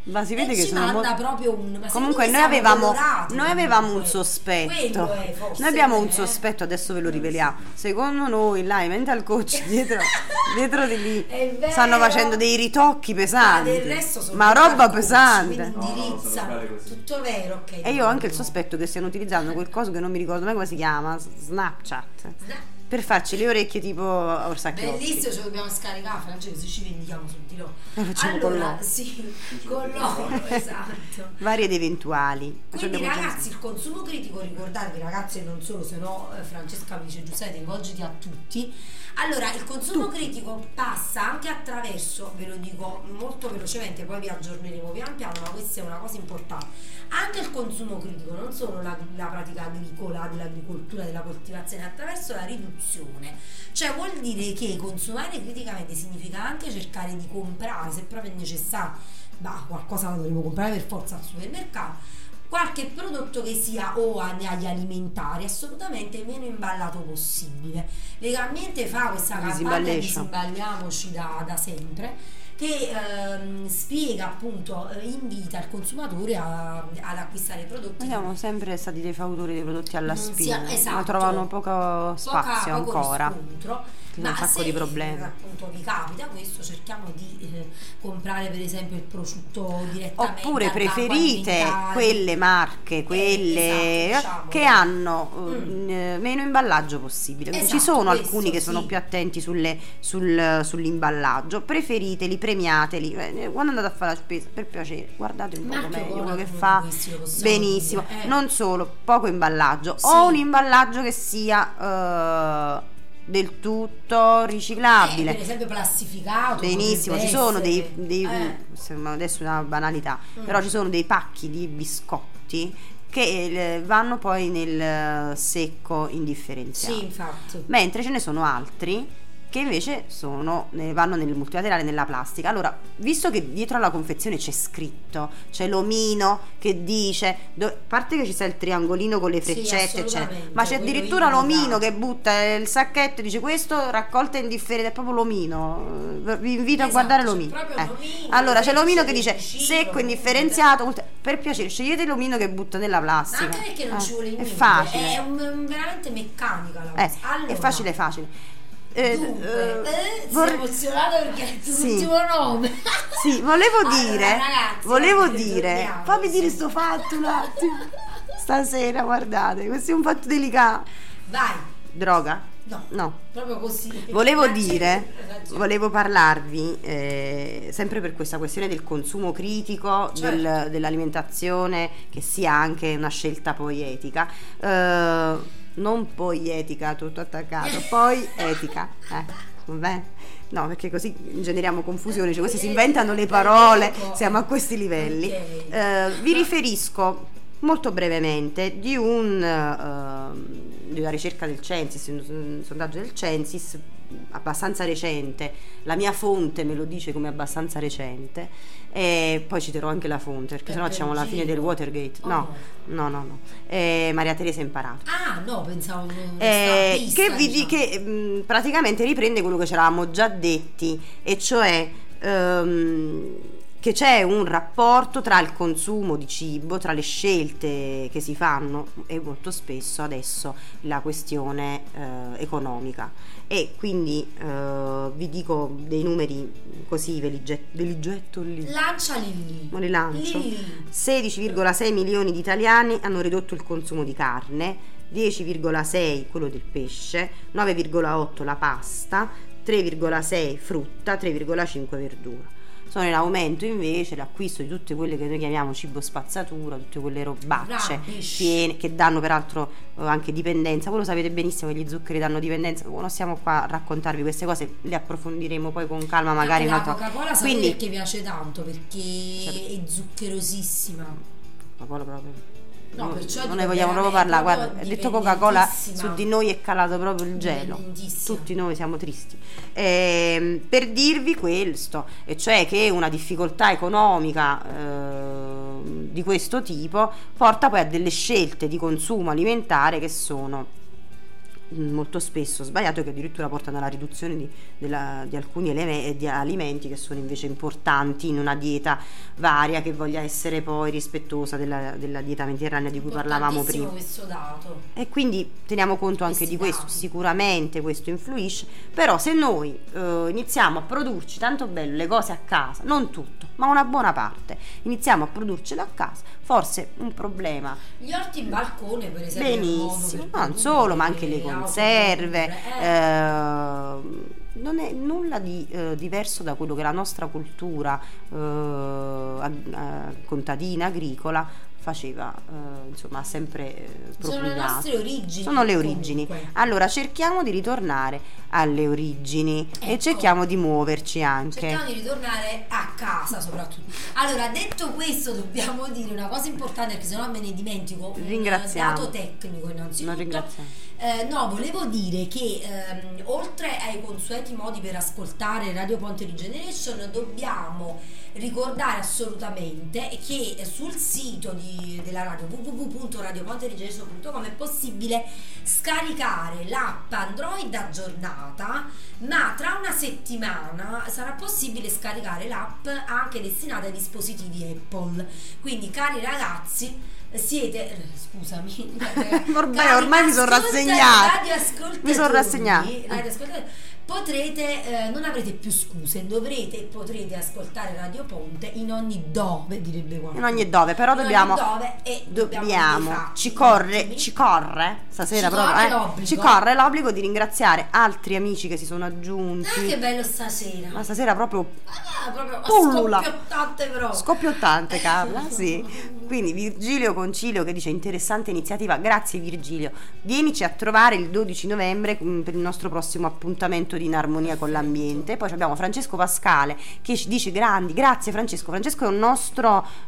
Ma si vede
e
che
ci
sono
manda
molto-
proprio un ma
Comunque
secondo
noi
me siamo
avevamo,
colorati,
noi avevamo un
comunque.
sospetto.
Quello è, forse,
Noi abbiamo un
eh.
sospetto, adesso ve lo riveliamo. Secondo noi là i mental coach dietro, dietro di lì
È vero.
stanno facendo dei ritocchi
Ma
pesanti.
del resto sono
Ma
mental
roba
coach,
pesante.
quindi
No, no,
indirizza
sono fare così.
tutto vero, ok.
E io ho anche il sospetto che stiano utilizzando quel coso che non mi ricordo mai come si chiama, Snapchat, per farci le orecchie tipo Orsacchiotti.
Bellissimo, ce lo dobbiamo scaricare, Francesco, così ci vendiamo su di loro.
Lo facciamo
allora,
con l'oro.
sì, con l'oro, esatto.
Varie ed eventuali.
Quindi
Abbiamo già-
ragazzi, il consumo critico, ricordatevi ragazzi e non solo, se no eh, Francesca mi dice Giuseppe, rivolgiti a tutti. Allora, il consumo critico passa anche attraverso, ve lo dico molto velocemente, poi vi aggiorneremo pian piano, ma questa è una cosa importante. Anche il consumo critico, non solo la, la pratica agricola, dell'agricoltura, della coltivazione, attraverso la riduzione. Cioè vuol dire che consumare criticamente significa anche cercare di comprare, se proprio è necessario, bah, qualcosa lo dovremo comprare per forza al supermercato, qualche prodotto che sia o agli agli alimentari assolutamente meno imballato possibile. Legambiente fa questa campagna
Disimballiscio.
Disimballiamoci da, da sempre, che ehm, spiega appunto, eh, invita il consumatore a- ad acquistare prodotti
Noi siamo sempre stati dei fautori dei prodotti alla
non
spina,
sia- esatto.
ma trovano poco spazio
poca, poco
ancora.
riscontro.
Ci sono
Ma
un sacco
se
di problemi.
appunto vi capita questo, cerchiamo di eh, comprare per esempio il prosciutto direttamente
Oppure
al banco
preferite
alimentare.
quelle marche, quelle
esatto, diciamo.
che hanno
Mm.
eh, meno imballaggio possibile. Quindi ci
Esatto,
sono
questo,
alcuni che sono
sì.
più attenti sulle- sul- sull'imballaggio. Preferiteli, premiateli. Eh, Quando andate a fare la spesa, per piacere, guardate un po'
Marchio
meglio
Cola,
quello che
uno
fa.
di questi lo possiamo
Benissimo.
dire, eh.
Non solo, poco imballaggio.
Sì.
O un imballaggio che sia eh, del tutto
Eh,
riciclabile.
per esempio plastificato
Benissimo, ci
potrebbe
sono dei,
essere.
dei-
Eh.
sembra adesso una banalità,
Mm.
però ci sono dei pacchi di biscotti che eh, vanno poi nel secco indifferenziato.
sì, infatti.
Mentre ce ne sono altri che invece sono, ne- vanno nel multimateriale, nella plastica. Allora, visto che dietro alla confezione c'è scritto, c'è l'omino che dice, do- a parte che ci sta il triangolino con le
Sì,
freccette, eccetera,
assolutamente,
ma c'è
quello
addirittura
indica.
l'omino che butta il sacchetto e dice questo raccolta indifferente, è proprio l'omino. Eh, Vi invito a
Esatto,
guardare
c'è
l'omino.
proprio
Eh.
l'omino,
Allora, c'è
c'è
l'omino che
il
dice
vicino,
secco,
comunque.
indifferenziato. ultra- Per piacere, scegliete l'omino che butta nella
Ma
plastica.
anche perché non
Eh,
ci vuole
È
niente,
facile.
è un- un- veramente meccanica la
Eh,
cosa. Allora,
è facile, è facile. Eh,
Dunque,
eh,
eh,
vorrei-
sei emozionata perché è il tuo
Sì.
ultimo nome.
Sì, volevo
Allora,
dire,
ragazzi,
volevo
vabbè,
dire,
torniamo,
fammi dire
sì.
sto fatto un attimo. Stasera, guardate, questo è un fatto delicato.
Vai.
Droga?
No.
No.
Proprio così.
Volevo
Ragione,
dire,
ragione.
volevo parlarvi, eh, sempre per questa questione del consumo critico,
Certo.
del- dell'alimentazione, che sia anche una scelta poi etica. Eh, non poi etica, tutto attaccato, poi etica. Eh, va bene? No, perché così generiamo confusione, cioè questi si inventano le parole, siamo a questi livelli.
Ok.
Eh, vi riferisco molto brevemente di un ehm, di una ricerca del Censis, un, un sondaggio del Censis abbastanza recente. La mia fonte me lo dice come abbastanza recente, e poi citerò anche la fonte perché
Per-
sennò
per
facciamo la
giro.
fine del Watergate.
Oh,
No, no, no, no. Eh, Maria Teresa Imparato.
Ah, no, pensavo una
Eh,
stampista,
che vi di-
diciamo.
che mh, praticamente riprende quello che ci eravamo già detti, e cioè ehm, che c'è un rapporto tra il consumo di cibo, tra le scelte che si fanno, e molto spesso adesso la questione eh, economica. E quindi eh, vi dico dei numeri così, ve li, get- ve li getto lì.
Lanciali lì.
Ma li lancio.
Lì.
sedici virgola sei milioni di italiani hanno ridotto il consumo di carne, dieci virgola sei quello del pesce, nove virgola otto la pasta, tre virgola sei frutta, tre virgola cinque verdura. Sono in aumento invece l'acquisto di tutte quelle che noi chiamiamo cibo spazzatura, tutte quelle robacce
Rubbish.
piene, che danno peraltro eh, anche dipendenza. Voi lo sapete benissimo che gli zuccheri danno dipendenza, non stiamo qua a raccontarvi queste cose, le approfondiremo poi con calma magari
Anche
un
la
altro.
Coca-Cola sapete
Quindi
perché piace tanto, perché è zuccherosissima.
Coca-Cola proprio.
No,
non,
perciò
non
dico
ne vogliamo proprio
veramente
parlare. Guarda,
proprio
detto Coca-Cola,
dipendentissima.
su di noi è calato proprio il gelo.
Dipendentissima.
Tutti noi siamo tristi. Ehm, per dirvi questo, e cioè che una difficoltà economica ehm, di questo tipo porta poi a delle scelte di consumo alimentare che sono molto spesso sbagliato, che addirittura portano alla riduzione di, della, di alcuni eleme- di alimenti che sono invece importanti in una dieta varia, che voglia essere poi rispettosa della, della dieta mediterranea di cui parlavamo prima.
Questo dato.
E quindi teniamo conto anche
Questi
di questo,
dati.
sicuramente questo influisce, però se noi eh, iniziamo a produrci tanto bello le cose a casa, non tutto, ma una buona parte, iniziamo a produrcelo a casa, forse un problema.
Gli orti in balcone, per esempio, è un modo
Benissimo,
per
non solo, ma anche
produrre,
le conserve,
autoprodurre, eh.
eh, non è nulla di eh, diverso da quello che la nostra cultura eh, ag- eh, contadina, agricola faceva, eh, insomma, ha sempre eh,
Sono le
propugnato.
nostre origini.
Sono le origini.
comunque.
Allora cerchiamo di ritornare alle origini e
Ecco.
cerchiamo di muoverci anche.
Cerchiamo di ritornare a casa soprattutto. Allora, detto questo, dobbiamo dire una cosa importante, perché sennò me ne dimentico. Un
Ringraziamo.
dato tecnico
Non
innanzitutto.
ringraziamo.
Eh, no, volevo dire che ehm, oltre ai consueti modi per ascoltare Radio Ponte Regeneration, dobbiamo ricordare assolutamente che sul sito di, della radio w w w punto radio ponte regeneration punto com è possibile scaricare l'app Android aggiornata, ma tra una settimana sarà possibile scaricare l'app anche destinata ai dispositivi Apple. Quindi, cari ragazzi, siete eh, scusami
Ormai-
cari
ormai mi sono
ascolta-
rassegnata.
radioascoltatori,
Mi sono rassegnata.
radioascoltatori, potrete eh, non avrete più scuse, dovrete e potrete ascoltare Radio Ponte in ogni dove, direbbe qualcuno.
In ogni dove, però
In ogni
dobbiamo,
dove, e
dobbiamo,
dei fatti
ci corre,
ottimi.
ci corre stasera
Ci
proprio,
corre
eh,
l'obbligo.
ci corre l'obbligo di ringraziare altri amici che si sono aggiunti.
Ah, che bello stasera.
Ma stasera proprio
Ah, proprio
pullula.
scoppiottante però.
Scoppiottante, Carla, sì. Quindi Virgilio Concilio che dice: interessante iniziativa, grazie Virgilio. Vienici a trovare il dodici novembre mh, per il nostro prossimo appuntamento di In Armonia con l'ambiente. Poi abbiamo Francesco Pascale che ci dice: grandi, grazie Francesco. Francesco è un nostro, eh,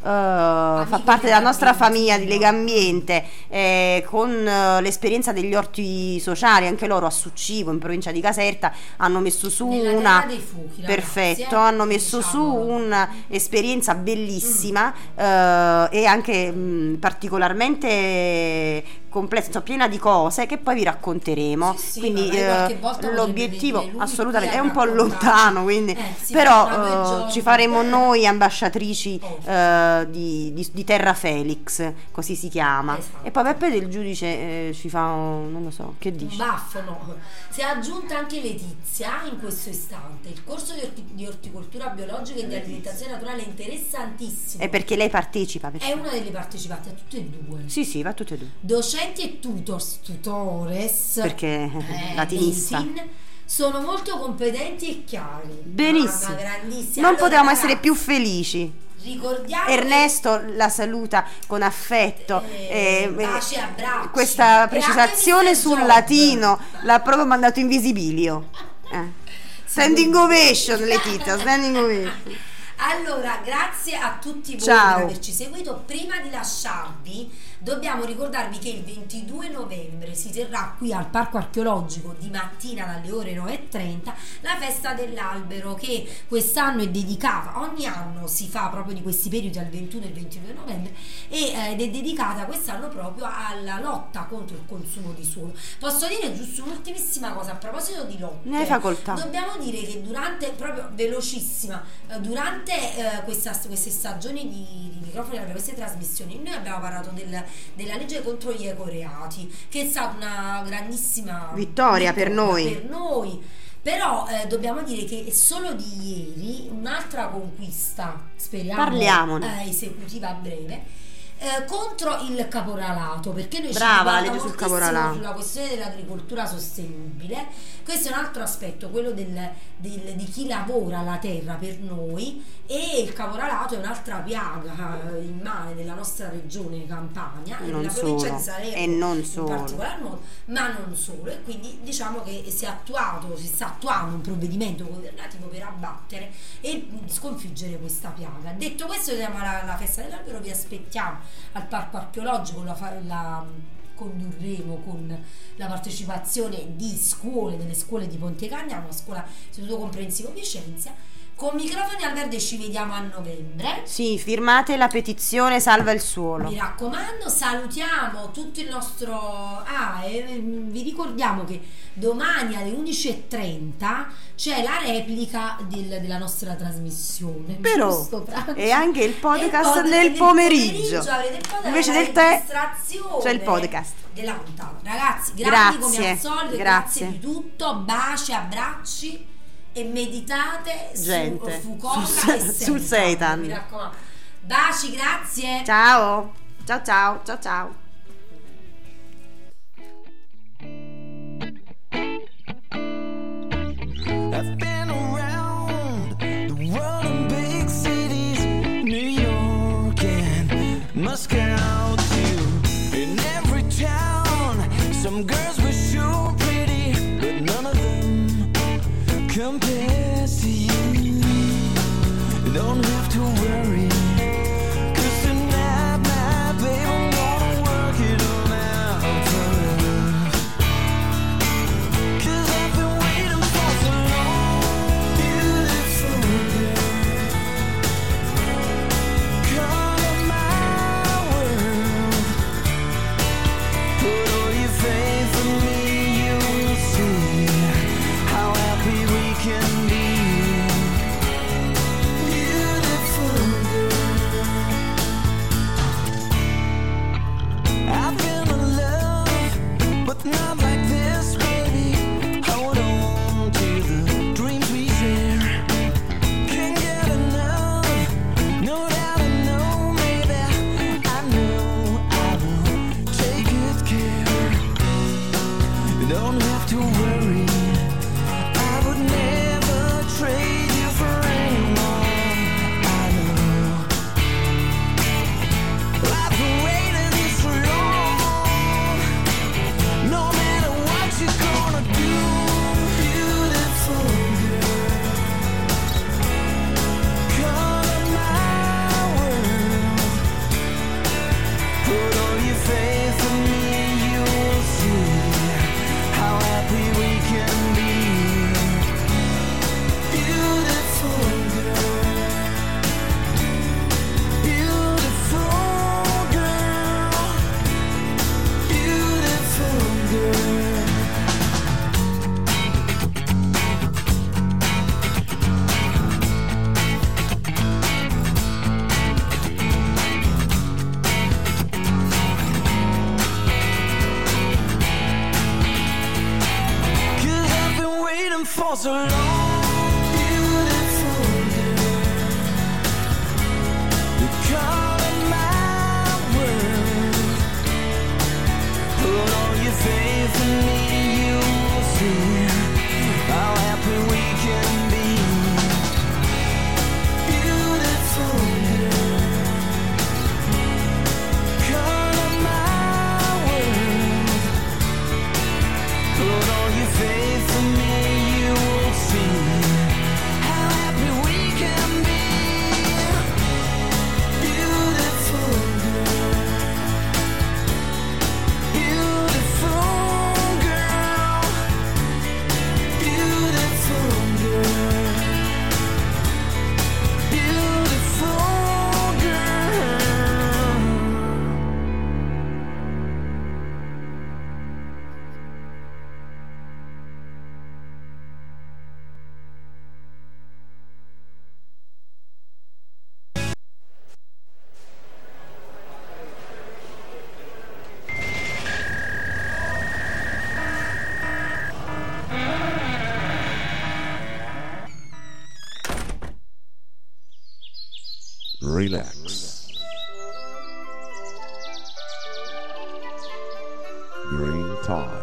fa parte della nostra famiglia di Legambiente, eh, con eh, l'esperienza degli orti sociali, anche loro a Succivo in provincia di Caserta hanno messo su
Nella
una
Terra dei Fuochi, ragazzi,
perfetto,
eh,
hanno messo su
diciamolo.
un'esperienza bellissima, eh, e anche mh, particolarmente complessa, insomma, piena di cose che poi vi racconteremo.
Sì, sì,
quindi
magari
eh,
qualche volta potrebbe
l'obiettivo
venire lui
assolutamente è
qui a
un po'
raccontare.
lontano, quindi
Eh, si
però
fa due
eh,
giorni.
ci faremo noi ambasciatrici
Oh.
eh, di, di- di Terra Felix, così si chiama.
Esatto.
E poi Peppe del Giudice eh, ci fa un- non lo so, che
Un
dici?
baffo, no. Si è aggiunta anche Letizia in questo istante. Il corso di, orti- di orticoltura biologica e di alimentazione naturale è interessantissimo.
È perché lei partecipa,
È
perché...
una delle partecipanti a tutte e due.
Sì, sì, va a tutte e due.
Docenti e tutors, tutores,
Perché
eh,
latinista.
dei T I N sono molto competenti e chiari.
Benissimo.
Mamma, grandissima.
Non
Allora,
potevamo
ragazzi,
essere più felici.
Ricordiamo
Ernesto la saluta con affetto,
Eh,
eh,
baci e abbracci.
questa
E
precisazione
anche
sul
mister
latino l'ha proprio mandato in visibilio. Eh. Standing ovation, Letizia, standing ovation.
Allora, grazie a tutti voi
Ciao.
per averci seguito. Prima di lasciarvi, dobbiamo ricordarvi che il ventidue novembre si terrà qui al Parco Archeologico di mattina dalle ore nove e trenta la festa dell'albero, che quest'anno è dedicata, ogni anno si fa proprio di questi periodi al ventuno e il ventidue novembre, e, eh, ed è dedicata quest'anno proprio alla lotta contro il consumo di suolo. Posso dire giusto un'ultimissima cosa a proposito di lotte?
Ne hai facoltà.
Dobbiamo dire che durante, proprio velocissima, eh, durante eh, questa, queste stagioni di, di microfoni, queste trasmissioni, noi abbiamo parlato del, della legge contro gli ecoreati, che è stata una grandissima
Vittoria per noi.
per noi. Però eh, dobbiamo dire che solo di ieri un'altra conquista, speriamo
Parliamone.
eh, esecutiva a breve, eh, contro il caporalato, perché noi
Brava, la
ci
legge sul
moltissimo
caporalato.
sulla questione dell'agricoltura sostenibile. Questo è un altro aspetto, quello del, del- di chi lavora la terra per noi, e il caporalato è un'altra piaga eh, immane della nostra regione Campania e
Non
della provincia
solo,
di Salerno
e non
in
solo.
particolar modo, ma non solo. E quindi diciamo che si è attuato, si sta attuando un provvedimento governativo per abbattere e sconfiggere questa piaga. Detto questo, andiamo alla, alla festa dell'albero, vi aspettiamo al Parco Archeologico, la, fa- la condurremo con la partecipazione di scuole, delle scuole di Ponte Cagna, una scuola istituto comprensivo Vicenza. Con Microfoni al Verde ci vediamo a novembre.
Sì, firmate la petizione Salva il suolo.
Mi raccomando, salutiamo tutto il nostro... Ah, e vi ricordiamo che domani alle undici e trenta c'è la replica del- della nostra trasmissione.
Però
giusto, Franci?
e anche il podcast
E il pod-
nel
nel
pomeriggio.
avrete il pod-
Invece
la
del tè
registrazione
c'è il podcast.
della puntata. Ragazzi, grazie come
Grazie,
al solito,
grazie.
grazie di tutto, baci, abbracci e meditate
Gente,
su Fukuoka
sul-
e
sul
Seitan,
Seitan.
mi raccomando. Baci, grazie.
Ciao. Ciao ciao, ciao ciao.
I've been around the world in big cities, New York and Moscow too. In every town, some girls were sure pretty, but none of them compares to you. You don't have to worry, 'cause tonight, my baby, I'm gonna work it all out for us. 'Cause I've been waiting for so long, beautiful girl. Come in my world, put all your faith in me, you'll see how happy we can be. Beautiful girl. I've been in love, but not like this, baby. Hold on to the dreams we share. Can't get enough, no doubt I know, maybe I know I will take good care. You don't have to worry, I would never trade you for anyone I know. I've been waiting this long, no matter what you're gonna do, beautiful girl. Come in my world, put all your faith in me, you'll see how happy we can be. Beautiful girl, beautiful girl, beautiful girl. Cause I've been waiting for so long, beautiful girl. You come in my world, put all your faith in me, you'll see how happy we can be. Beautiful girl, come in my world, put all your faith in me, you will see how happy we can be. Beautiful girl, beautiful girl, beautiful girl, beautiful girl.
Relax. Green time.